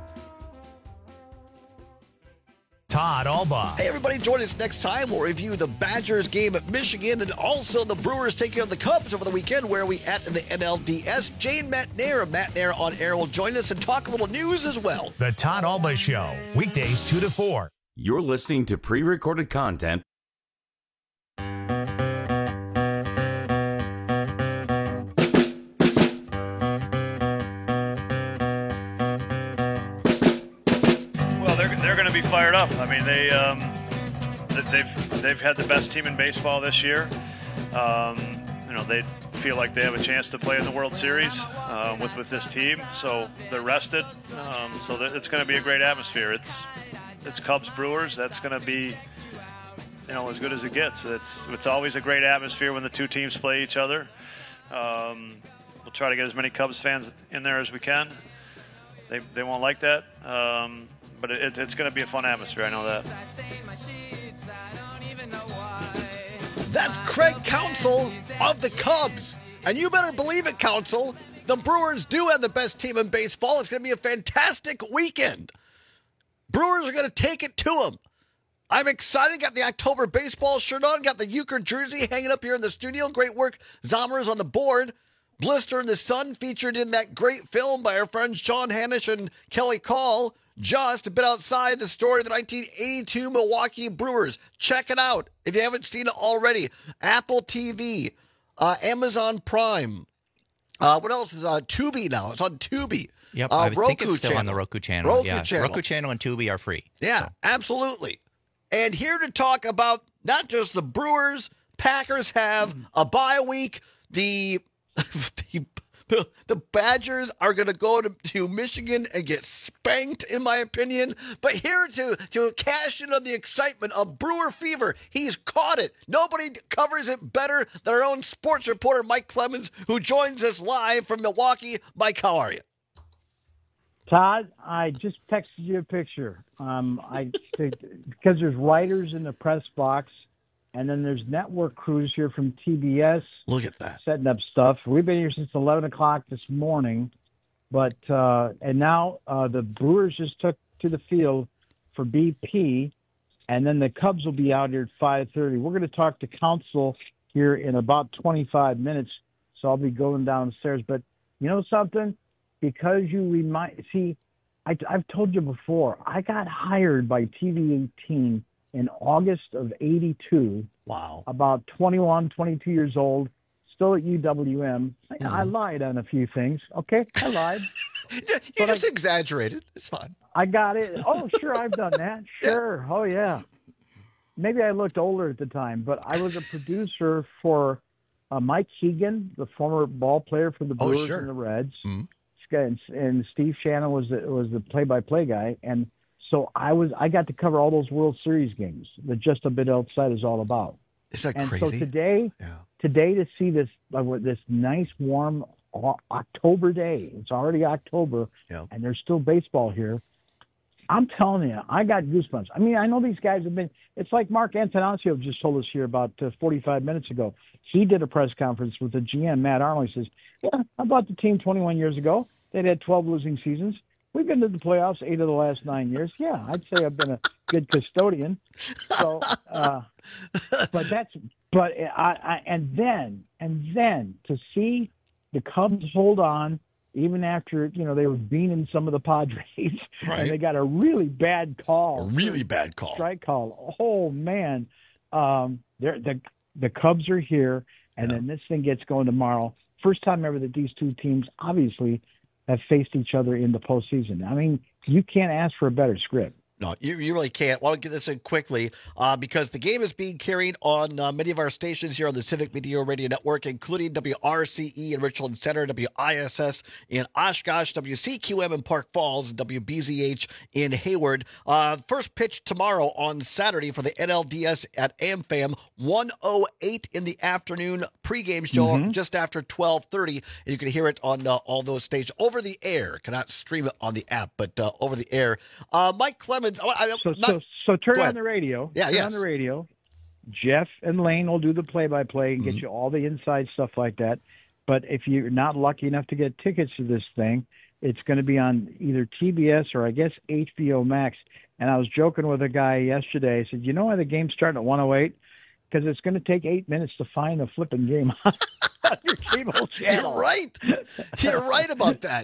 Todd Alba. Hey, everybody, join us next time. We'll review the Badgers game at Michigan and also the Brewers taking on the Cubs over the weekend. Where are we at in the NLDS? Jane Matnair of Matnair on Air will join us and talk a little news as well. The Todd Alba Show, weekdays 2 to 4. You're listening to pre-recorded content. They're going to be fired up. I mean, they've had the best team in baseball this year. They feel like they have a chance to play in the World Series with this team, so they're rested. So it's going to be a great atmosphere. It's Cubs Brewers. That's going to be as good as it gets. It's always a great atmosphere when the two teams play each other. We'll try to get as many Cubs fans in there as we can. They won't like that. But it's going to be a fun atmosphere. I know that. That's Craig Counsell of the Cubs. And you better believe it, Counsell. The Brewers do have the best team in baseball. It's going to be a fantastic weekend. Brewers are going to take it to them. I'm excited. Got the October baseball shirt on. Got the Euchre jersey hanging up here in the studio. Great work. Zomer's on the board. Blister in the Sun featured in that great film by our friends Sean Hanisch and Kelly Call. Just a bit outside the story of the 1982 Milwaukee Brewers. Check it out if you haven't seen it already. Apple TV, Amazon Prime. What else is on Tubi now? It's on Tubi. Yep, I think it's still on the Roku channel. Roku channel and Tubi are free. Yeah, absolutely. And here to talk about not just the Brewers, Packers have a bye week. The Badgers are going to go to Michigan and get spanked, in my opinion. But here to cash in on the excitement of Brewer Fever, he's caught it. Nobody covers it better than our own sports reporter, Mike Clemens, who joins us live from Milwaukee. Mike, how are you? Todd, I just texted you a picture. Because there's writers in the press box, and then there's network crews here from TBS. Look at that. Setting up stuff. We've been here since 11 o'clock this morning. And now the Brewers just took to the field for BP, and then the Cubs will be out here at 5:30. We're going to talk to Counsell here in about 25 minutes, so I'll be going downstairs. But you know something? Because I've told you before, I got hired by TV18 in August of 82. Wow. About 21, 22 years old, still at UWM. I lied on a few things. Okay, I lied. You just exaggerated. It's fine. I got it. Oh, sure, I've done that. Sure. Yeah. Oh, yeah. Maybe I looked older at the time, but I was a producer for Mike Keegan, the former ball player for the Brewers and the Reds. Mm-hmm. And Steve Shannon was the play-by-play guy, and so I got to cover all those World Series games that Just a Bit Outside is all about. Is that crazy? So today to see this nice warm October day, it's already October, and there's still baseball here. I'm telling you, I got goosebumps. I mean, I know these guys have been. It's like Mark Antonaccio just told us here about 45 minutes ago. He did a press conference with the GM, Matt Arnold. He says, "Yeah, I bought the team 21 years ago. They'd had 12 losing seasons. We've been to the playoffs 8 of the last 9 years. Yeah, I'd say I've been a good custodian." So, and then to see the Cubs hold on even after they were beaning some of the Padres, and they got a really bad call, strike call. Oh man, the Cubs are here, and then this thing gets going tomorrow. First time ever that these two teams obviously have faced each other in the postseason. I mean, you can't ask for a better script. No, you really can't. Well, I'll get this in quickly because the game is being carried on many of our stations here on the Civic Media Radio Network, including WRCE in Richland Center, WISS in Oshkosh, WCQM in Park Falls, and WBZH in Hayward. First pitch tomorrow on Saturday for the NLDS at AmFam, 1:08 in the afternoon pregame show just after 12:30. And you can hear it on all those stations over the air. Cannot stream it on the app, but over the air. Mike Clemens. So turn on the radio. Yeah, turn on the radio. Jeff and Lane will do the play-by-play and get you all the inside stuff like that. But if you're not lucky enough to get tickets to this thing, it's going to be on either TBS or I guess HBO Max. And I was joking with a guy yesterday. I said, you know why the game's starting at 1:08? Because it's going to take 8 minutes to find a flipping game on your cable channel. You're right. You're right about that.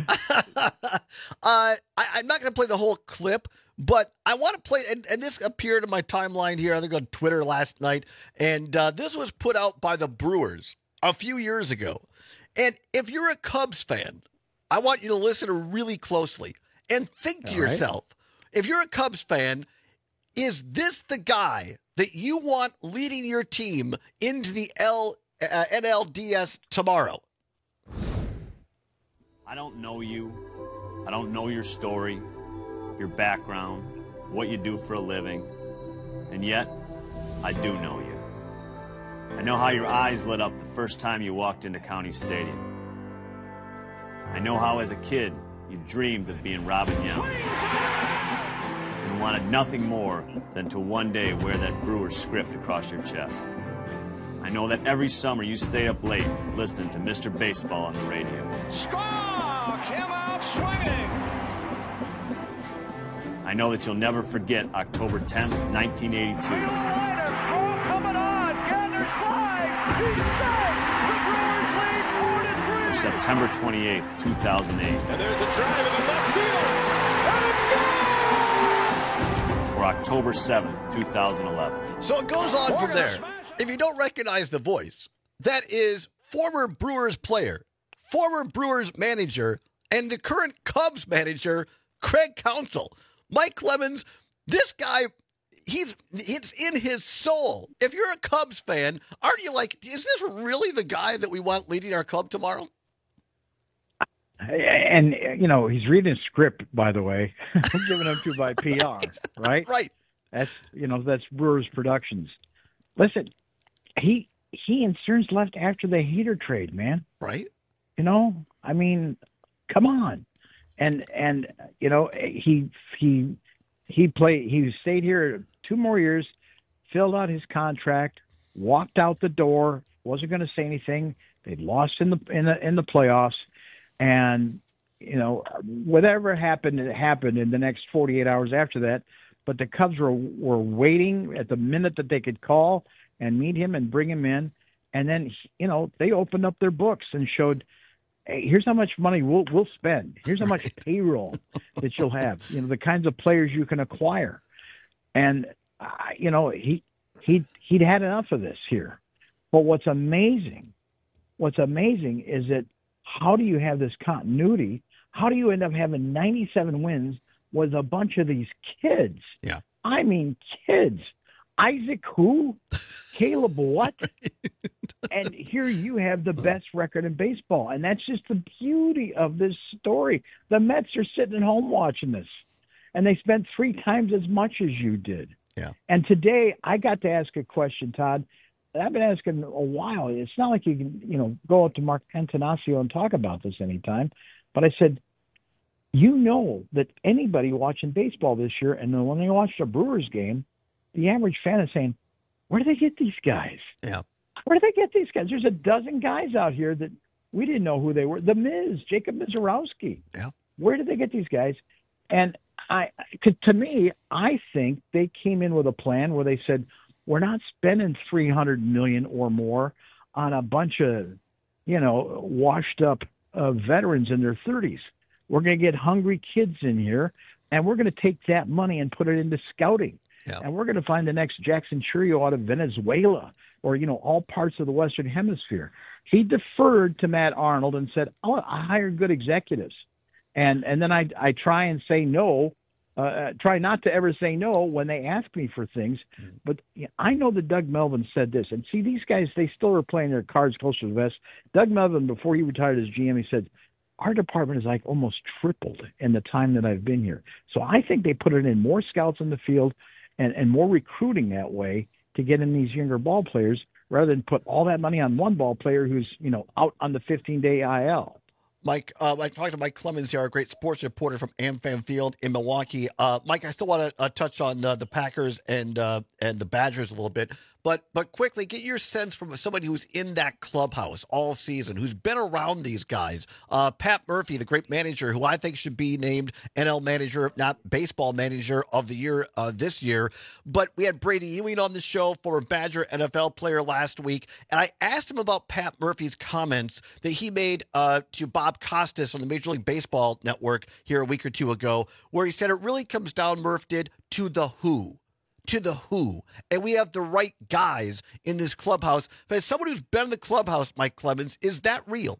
I'm not going to play the whole clip, but I want to play, and this appeared in my timeline here, I think on Twitter last night, and this was put out by the Brewers a few years ago. And if you're a Cubs fan, I want you to listen really closely and think to yourself, if you're a Cubs fan, is this the guy that you want leading your team into the NLDS tomorrow? I don't know you. I don't know your story, your background, what you do for a living. And yet, I do know you. I know how your eyes lit up the first time you walked into County Stadium. I know how as a kid you dreamed of being Robin Young and wanted nothing more than to one day wear that Brewers script across your chest. I know that every summer you stay up late listening to Mr. Baseball on the radio. Strong! Came out swinging! I know that you'll never forget October 10th, 1982. Or September 28th, 2008. And there's a drive in the left field. And it's gone! Or October 7th, 2011. So it goes on from there. If you don't recognize the voice, that is former Brewers player, former Brewers manager, and the current Cubs manager, Craig Counsell. Mike Clemens, this guy, it's in his soul. If you're a Cubs fan, aren't you like, is this really the guy that we want leading our club tomorrow? And, you know, he's reading a script, by the way, given him to by PR, right? Right. That's, you know, that's Brewers Productions. Listen, he and Stearns left after the Heater trade, man. Right. You know, I mean, come on. And you know, he stayed here 2 more years, filled out his contract, walked out the door, wasn't going to say anything. They'd lost in the playoffs, and you know, whatever happened, it happened in the next 48 hours after that. But the Cubs were waiting at the minute that they could call and meet him and bring him in. And then, you know, they opened up their books and showed, hey, here's how much money we'll spend. Here's how much payroll that you'll have. You know, the kinds of players you can acquire. And, you know, he'd had enough of this here. But what's amazing is that how do you have this continuity? How do you end up having 97 wins with a bunch of these kids? Yeah. I mean, kids. Isaac who? Caleb what? And here you have the best record in baseball. And that's just the beauty of this story. The Mets are sitting at home watching this. And they spent 3 times as much as you did. Yeah. And today I got to ask a question, Todd. I've been asking a while. It's not like you can, you know, go up to Mark Antanasio and talk about this anytime. But I said, you know that anybody watching baseball this year, and then when they watched a Brewers game, the average fan is saying, where do they get these guys? Yeah. Where do they get these guys? There's a dozen guys out here that we didn't know who they were. The Miz, Jacob Mizorowski. Yeah. Where did they get these guys? And to me, I think they came in with a plan where they said, we're not spending $300 million or more on a bunch of, you know, washed up veterans in their 30s. We're going to get hungry kids in here, and we're going to take that money and put it into scouting. Yeah. And we're going to find the next Jackson Churio out of Venezuela or, you know, all parts of the Western Hemisphere. He deferred to Matt Arnold and said, oh, I hired good executives. And then I try and say no try not to ever say no when they ask me for things. But I know that Doug Melvin said this. And see, these guys, they still are playing their cards close to the vest. Doug Melvin, before he retired as GM, he said, our department is like almost tripled in the time that I've been here. So I think they put it in more scouts in the field and more recruiting that way to get in these younger ball players rather than put all that money on one ball player who's, out on the 15-day IL. Mike, I talked to Mike Clemens here, our great sports reporter from AmFam Field in Milwaukee. Mike, I still want to touch on the Packers and the Badgers a little bit, but quickly get your sense from somebody who's in that clubhouse all season, who's been around these guys. Pat Murphy, the great manager, who I think should be named NL Manager, not Baseball Manager of the Year this year. But we had Brady Ewing on the show, former Badger NFL player, last week, and I asked him about Pat Murphy's comments that he made to Bob Costas on the Major League Baseball Network here a week or two ago, where he said it really comes down, Murph did, to the who. To the who. And we have the right guys in this clubhouse. But as someone who's been in the clubhouse, Mike Clemens, is that real?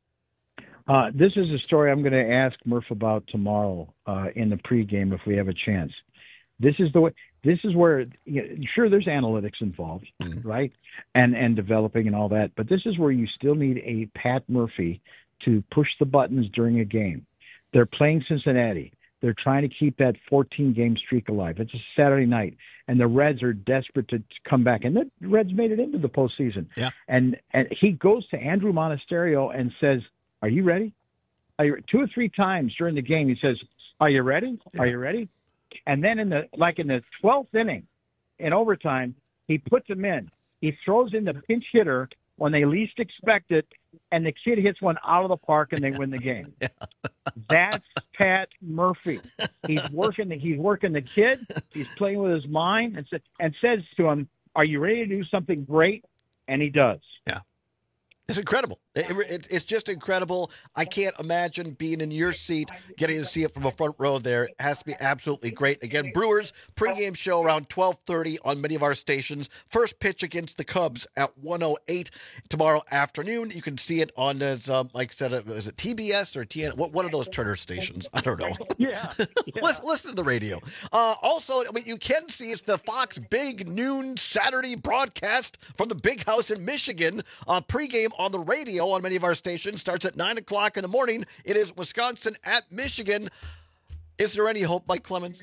This is a story I'm going to ask Murph about tomorrow in the pregame if we have a chance. This is where, sure, there's analytics involved, right? And developing and all that. But this is where you still need a Pat Murphy to push the buttons during a game. They're playing Cincinnati. They're trying to keep that 14-game streak alive. It's a Saturday night, and the Reds are desperate to come back. And the Reds made it into the postseason. Yeah. And he goes to Andrew Monasterio and says, "Are you ready?" 2 or 3 times during the game, he says, "Are you ready? Yeah. Are you ready?" And then in the 12th inning, in overtime, he puts him in. He throws in the pinch hitter when they least expect it, and the kid hits one out of the park, and they win the game. Yeah. That's Pat Murphy. He's working the kid. He's playing with his mind, and says to him, "Are you ready to do something great?" And he does. Yeah. It's incredible. It's just incredible. I can't imagine being in your seat, getting to see it from a front row there. It has to be absolutely great. Again, Brewers pregame show around 12:30 on many of our stations. First pitch against the Cubs at 1:08 tomorrow afternoon. You can see it on, as Mike said, is it TBS or TN? What are those Turner stations? I don't know. Yeah. Listen to the radio. Also, you can see it's the Fox Big Noon Saturday broadcast from the Big House in Michigan. Pregame on the radio on many of our stations starts at 9 o'clock in the morning. It is Wisconsin at Michigan. Is there any hope, Mike Clemens?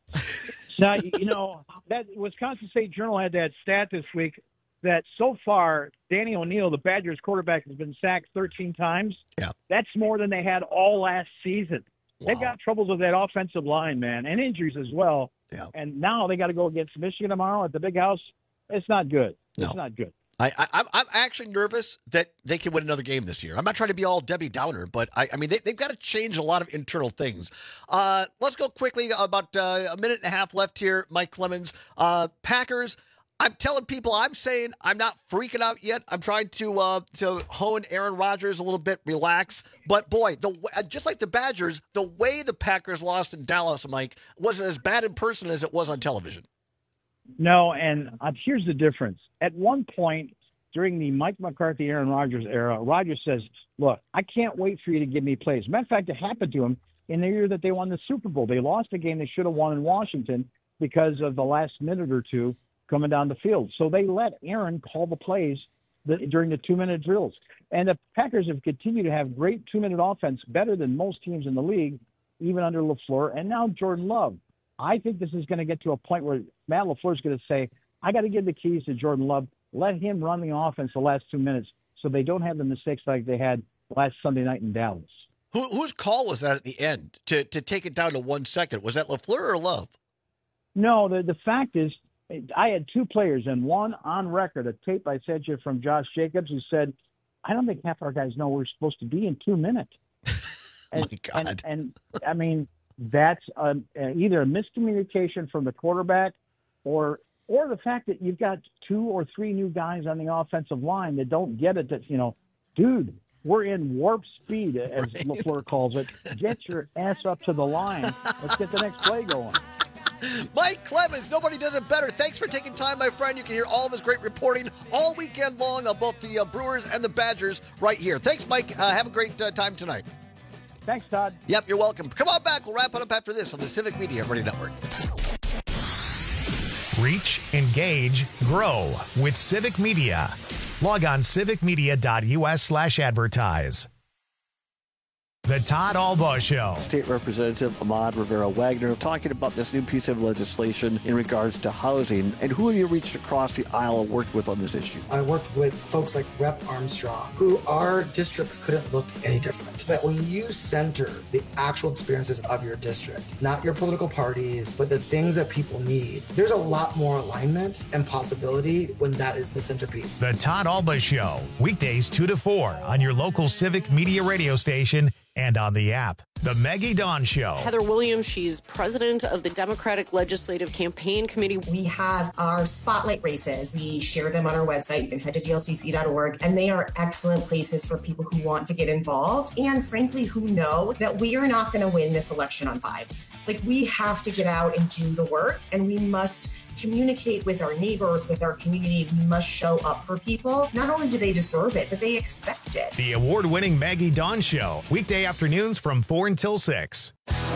Now, that Wisconsin State Journal had that stat this week that so far Danny O'Neal, the Badgers quarterback, has been sacked 13 times. Yeah. That's more than they had all last season. Wow. They've got troubles with that offensive line, man, and injuries as well. Yeah. And now they got to go against Michigan tomorrow at the Big House. It's not good. It's not good. I'm actually nervous that they can win another game this year. I'm not trying to be all Debbie Downer, but I mean, they've got to change a lot of internal things. Let's go quickly. About a minute and a half left here, Mike Clemens. Packers, I'm telling people, I'm saying I'm not freaking out yet. I'm trying to hone Aaron Rodgers a little bit, relax. But, boy, just like the Badgers, the way the Packers lost in Dallas, Mike, wasn't as bad in person as it was on television. No, and here's the difference. At one point during the Mike McCarthy, Aaron Rodgers era, Rodgers says, "Look, I can't wait for you to give me plays." Matter of fact, it happened to him in the year that they won the Super Bowl. They lost a game they should have won in Washington because of the last minute or two coming down the field. So they let Aaron call the plays during the 2-minute drills. And the Packers have continued to have great 2-minute offense, better than most teams in the league, even under LaFleur, and now Jordan Love. I think this is going to get to a point where Matt LaFleur is going to say, I got to give the keys to Jordan Love. Let him run the offense the last 2 minutes so they don't have the mistakes like they had last Sunday night in Dallas. Whose call was that at the end to take it down to 1 second? Was that LaFleur or Love? No, the fact is I had 2 players, and one on record, a tape I sent you from Josh Jacobs, who said, I don't think half our guys know we're supposed to be in 2 minutes. And, my God. And I mean, that's either a miscommunication from the quarterback or the fact that you've got 2 or 3 new guys on the offensive line that don't get it. That, dude, we're in warp speed, as LaFleur calls it. Get your ass up to the line. Let's get the next play going. Mike Clemens, nobody does it better. Thanks for taking time, my friend. You can hear all of his great reporting all weekend long on both the Brewers and the Badgers right here. Thanks, Mike. Have a great time tonight. Thanks, Todd. Yep, you're welcome. Come on back. We'll wrap it up after this on the Civic Media Radio Network. Reach, engage, grow with Civic Media. Log on civicmedia.us/advertise. The Todd Albaugh Show. State Representative Ahmad Rivera-Wagner talking about this new piece of legislation in regards to housing. And who have you reached across the aisle and worked with on this issue? I worked with folks like Rep. Armstrong, who our districts couldn't look any different. That when you center the actual experiences of your district, not your political parties, but the things that people need, there's a lot more alignment and possibility when that is the centerpiece. The Todd Albaugh Show, weekdays 2 to 4 on your local Civic Media radio station and on the app. The Maggie Dawn Show. Heather Williams, she's president of the Democratic Legislative Campaign Committee. We have our spotlight races. We share them on our website. You can head to dlcc.org, and they are excellent places for people who want to get involved and, frankly, who know that we are not going to win this election on vibes. Like, we have to get out and do the work, and we must communicate with our neighbors, with our community. We must show up for people. Not only do they deserve it, but they expect it. The award-winning Maggie Dawn Show, weekday afternoons from 4 until 6.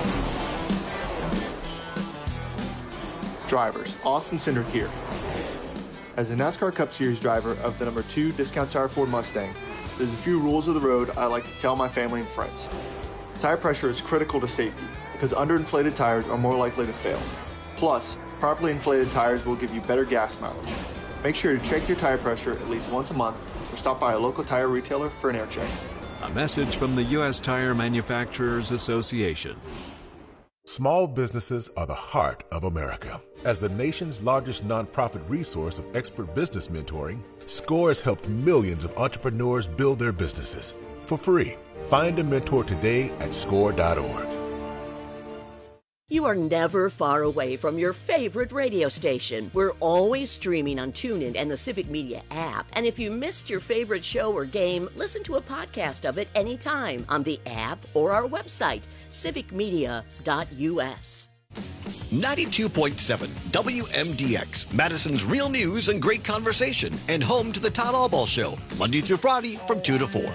Drivers, Austin Cindric here. As a NASCAR Cup Series driver of the number 2 Discount Tire Ford Mustang, there's a few rules of the road I like to tell my family and friends. Tire pressure is critical to safety because underinflated tires are more likely to fail. Plus, properly inflated tires will give you better gas mileage. Make sure to check your tire pressure at least once a month or stop by a local tire retailer for an air check. A message from the U.S. Tire Manufacturers Association. Small businesses are the heart of America. As the nation's largest nonprofit resource of expert business mentoring, SCORE has helped millions of entrepreneurs build their businesses for free. Find a mentor today at score.org. You are never far away from your favorite radio station. We're always streaming on TuneIn and the Civic Media app. And if you missed your favorite show or game, listen to a podcast of it anytime on the app or our website, civicmedia.us. 92.7 WMDX, Madison's real news and great conversation, and home to the Todd Albaugh Show, Monday through Friday from 2 to 4.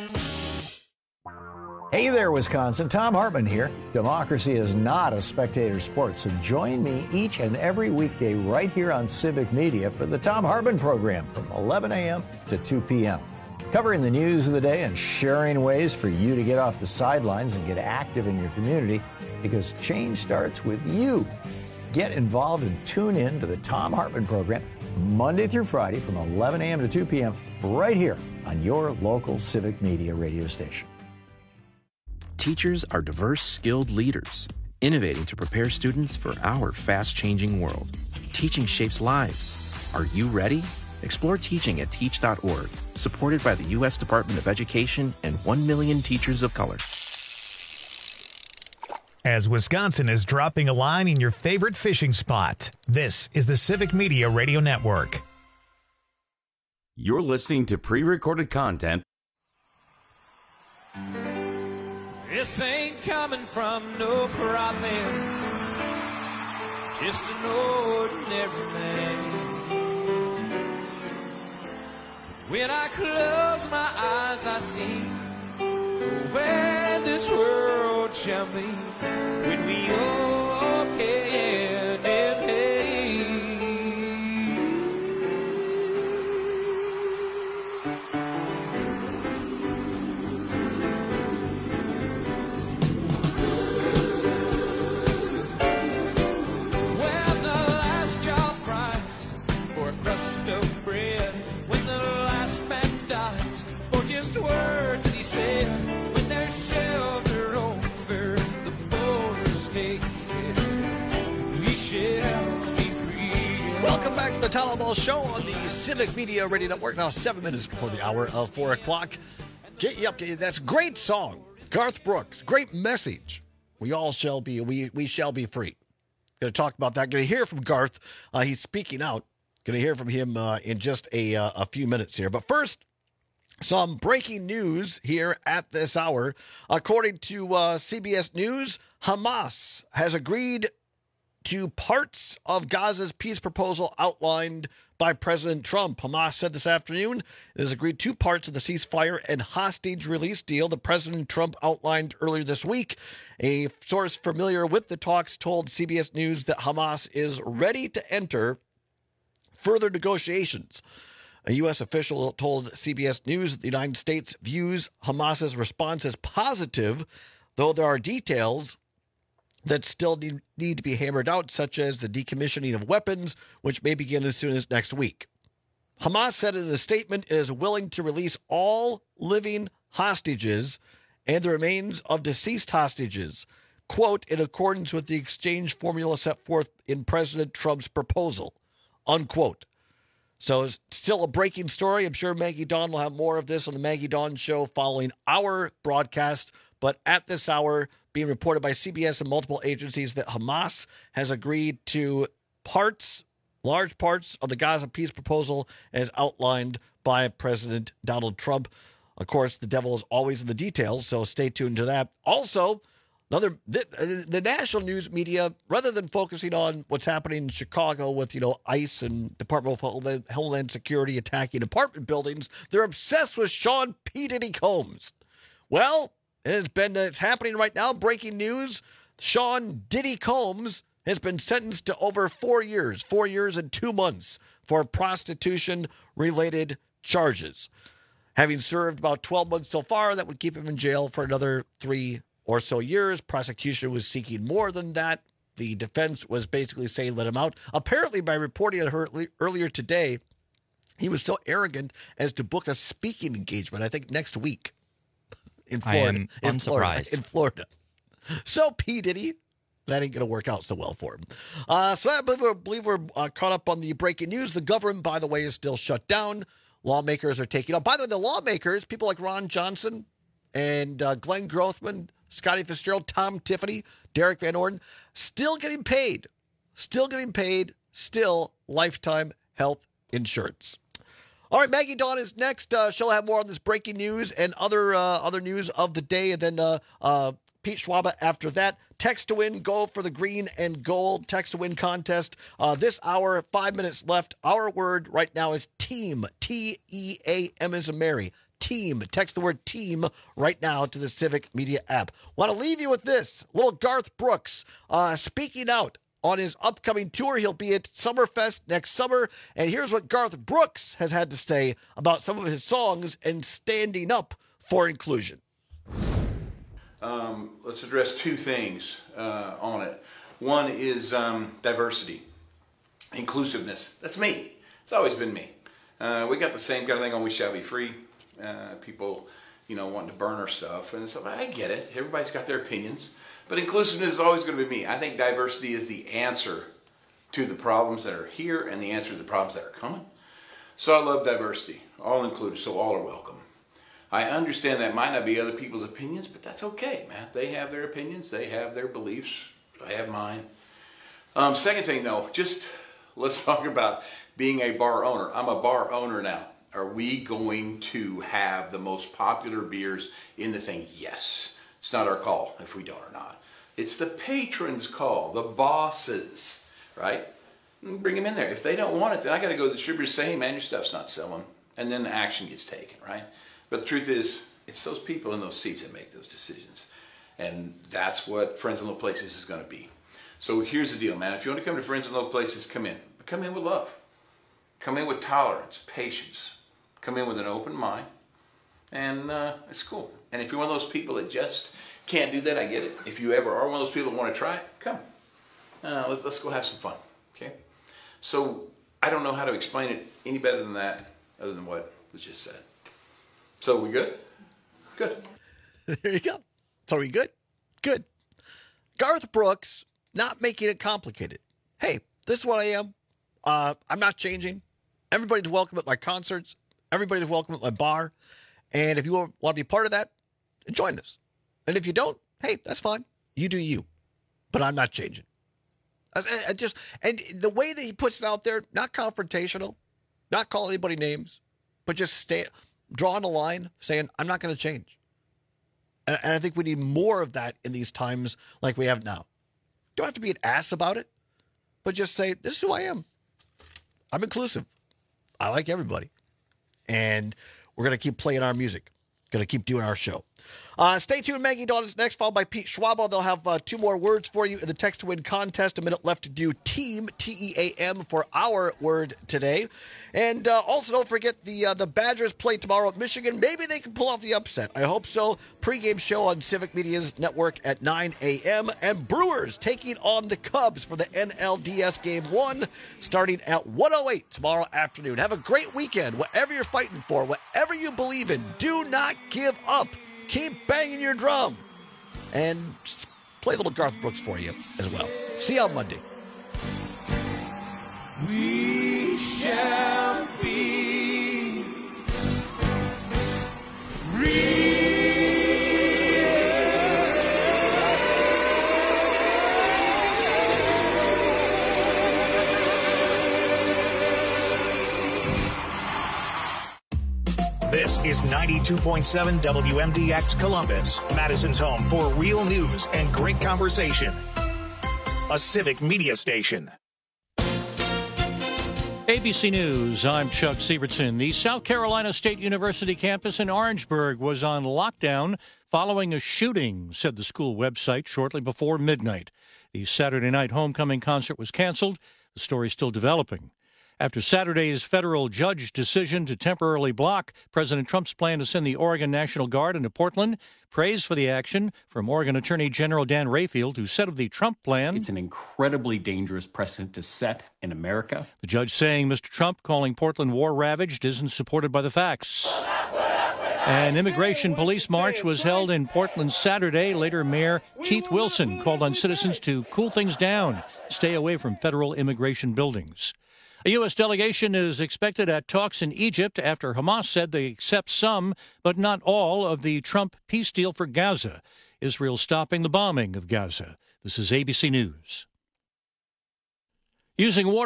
Hey there, Wisconsin. Tom Hartman here. Democracy is not a spectator sport, so join me each and every weekday right here on Civic Media for the Tom Hartman program from 11 a.m. to 2 p.m. Covering the news of the day and sharing ways for you to get off the sidelines and get active in your community, because change starts with you. Get involved and tune in to the Tom Hartman program Monday through Friday from 11 a.m. to 2 p.m. right here on your local Civic Media radio station. Teachers are diverse, skilled leaders, innovating to prepare students for our fast-changing world. Teaching shapes lives. Are you ready? Explore teaching at teach.org, supported by the U.S. Department of Education and 1 million teachers of color. As Wisconsin is dropping a line in your favorite fishing spot, this is the Civic Media Radio Network. You're listening to pre-recorded content. This ain't coming from no prophet, just an ordinary man. When I close my eyes, I see where this world shall be when we all can and pay. Words he said when there's shelter over the border state, we shall be free. Welcome back to the Todd Albaugh Show on the Civic Media Radio Network. Now 7 minutes before the hour of 4 o'clock. Get you up. That's a great song. Garth Brooks, great message. We all shall be, we shall be free. Going to talk about that. Going to hear from Garth. He's speaking out. Going to hear from him in just a few minutes here. But first, some breaking news here at this hour. According to CBS News, Hamas has agreed to parts of Gaza's peace proposal outlined by President Trump. Hamas said this afternoon it has agreed 2 parts of the ceasefire and hostage release deal that President Trump outlined earlier this week. A source familiar with the talks told CBS News that Hamas is ready to enter further negotiations. A U.S. official told CBS News that the United States views Hamas's response as positive, though there are details that still need to be hammered out, such as the decommissioning of weapons, which may begin as soon as next week. Hamas said in a statement it is willing to release all living hostages and the remains of deceased hostages, quote, in accordance with the exchange formula set forth in President Trump's proposal, unquote. So it's still a breaking story. I'm sure Maggie Dawn will have more of this on the Maggie Dawn Show following our broadcast. But at this hour, being reported by CBS and multiple agencies that Hamas has agreed to large parts of the Gaza peace proposal as outlined by President Donald Trump. Of course, the devil is always in the details, so stay tuned to that. Also, the national news media, rather than focusing on what's happening in Chicago with, ICE and Department of Homeland Security attacking apartment buildings, they're obsessed with Sean P. Diddy Combs. Well, it's happening right now. Breaking news. Sean Diddy Combs has been sentenced to over 4 years and 2 months for prostitution-related charges. Having served about 12 months so far, that would keep him in jail for another 3 or so years. Prosecution was seeking more than that. The defense was basically saying let him out. Apparently, by reporting on her earlier today, he was so arrogant as to book a speaking engagement, I think, next week in Florida. I am unsurprised. In Florida. So, P. Diddy, that ain't going to work out so well for him. So I believe we're caught up on the breaking news. The government, by the way, is still shut down. Lawmakers are taking up. By the way, the lawmakers, people like Ron Johnson and Glenn Grothman, Scotty Fitzgerald, Tom Tiffany, Derek Van Orden, still getting paid, lifetime health insurance. All right, Maggie Dawn is next. She'll have more on this breaking news and other news of the day. And then Pete Schwaba after that. Text to win, go for the green and gold text to win contest. This hour, 5 minutes left. Our word right now is team, T-E-A-M as in Mary. Team. Text the word team right now to the Civic Media app. Want to leave you with this. Little Garth Brooks speaking out on his upcoming tour. He'll be at Summerfest next summer. And here's what Garth Brooks has had to say about some of his songs and standing up for inclusion. Let's address 2 things on it. One is diversity, inclusiveness. That's me. It's always been me. We got the same kind of thing on We Shall Be Free. People, wanting to burn our stuff. And so I get it. Everybody's got their opinions. But inclusiveness is always going to be me. I think diversity is the answer to the problems that are here and the answer to the problems that are coming. So I love diversity, all included, so all are welcome. I understand that might not be other people's opinions, but that's okay, man. They have their opinions. They have their beliefs. I have mine. Second thing, though, just let's talk about being a bar owner. I'm a bar owner now. Are we going to have the most popular beers in the thing? Yes. It's not our call if we don't or not. It's the patrons' call, the bosses, right? Bring them in there. If they don't want it, then I got to go to the distributor and say, hey, man, your stuff's not selling. And then the action gets taken, right? But the truth is, it's those people in those seats that make those decisions. And that's what Friends in Low Places is going to be. So here's the deal, man. If you want to come to Friends in Low Places, come in. But come in with love. Come in with tolerance, patience. Come in with an open mind. And it's cool. And if you're one of those people that just can't do that, I get it. If you ever are one of those people that want to try it, come. Let's go have some fun, okay? So I don't know how to explain it any better than that, other than what was just said. So we good? Good. There you go. So are we good? Good. Garth Brooks, not making it complicated. Hey, this is what I am. I'm not changing. Everybody's welcome at my concerts. Everybody's welcome at my bar. And if you want to be part of that, join us. And if you don't, hey, that's fine. You do you. But I'm not changing. And the way that he puts it out there, not confrontational, not calling anybody names, but just drawing a line, saying, I'm not going to change. And I think we need more of that in these times like we have now. Don't have to be an ass about it, but just say, this is who I am. I'm inclusive. I like everybody. And we're going to keep playing our music. Going to keep doing our show. Stay tuned. Maggie Dawn is next, followed by Pete Schwaba. They'll have 2 more words for you in the Text to Win contest. A minute left to do TEAM, T-E-A-M, for our word today. And also don't forget the Badgers play tomorrow at Michigan. Maybe they can pull off the upset. I hope so. Pre-game show on Civic Media's network at 9 a.m. And Brewers taking on the Cubs for the NLDS Game 1 starting at 1:08 tomorrow afternoon. Have a great weekend. Whatever you're fighting for, whatever you believe in, do not give up. Keep banging your drum. And play a little Garth Brooks for you as well. See you on Monday. We shall be free. This is 92.7 WMDX Columbus, Madison's home for real news and great conversation. A Civic Media station. ABC News, I'm Chuck Sievertson. The South Carolina State University campus in Orangeburg was on lockdown following a shooting, said the school website shortly before midnight. The Saturday night homecoming concert was canceled. The story is still developing. After Saturday's federal judge decision to temporarily block President Trump's plan to send the Oregon National Guard into Portland, praise for the action from Oregon Attorney General Dan Rayfield, who said of the Trump plan, "It's an incredibly dangerous precedent to set in America." The judge saying Mr. Trump calling Portland war-ravaged isn't supported by the facts. An immigration police march was held in Portland Saturday. Later, Mayor Keith Wilson called on citizens to cool things down, stay away from federal immigration buildings. A U.S. delegation is expected at talks in Egypt after Hamas said they accept some, but not all, of the Trump peace deal for Gaza. Israel stopping the bombing of Gaza. This is ABC News. Using water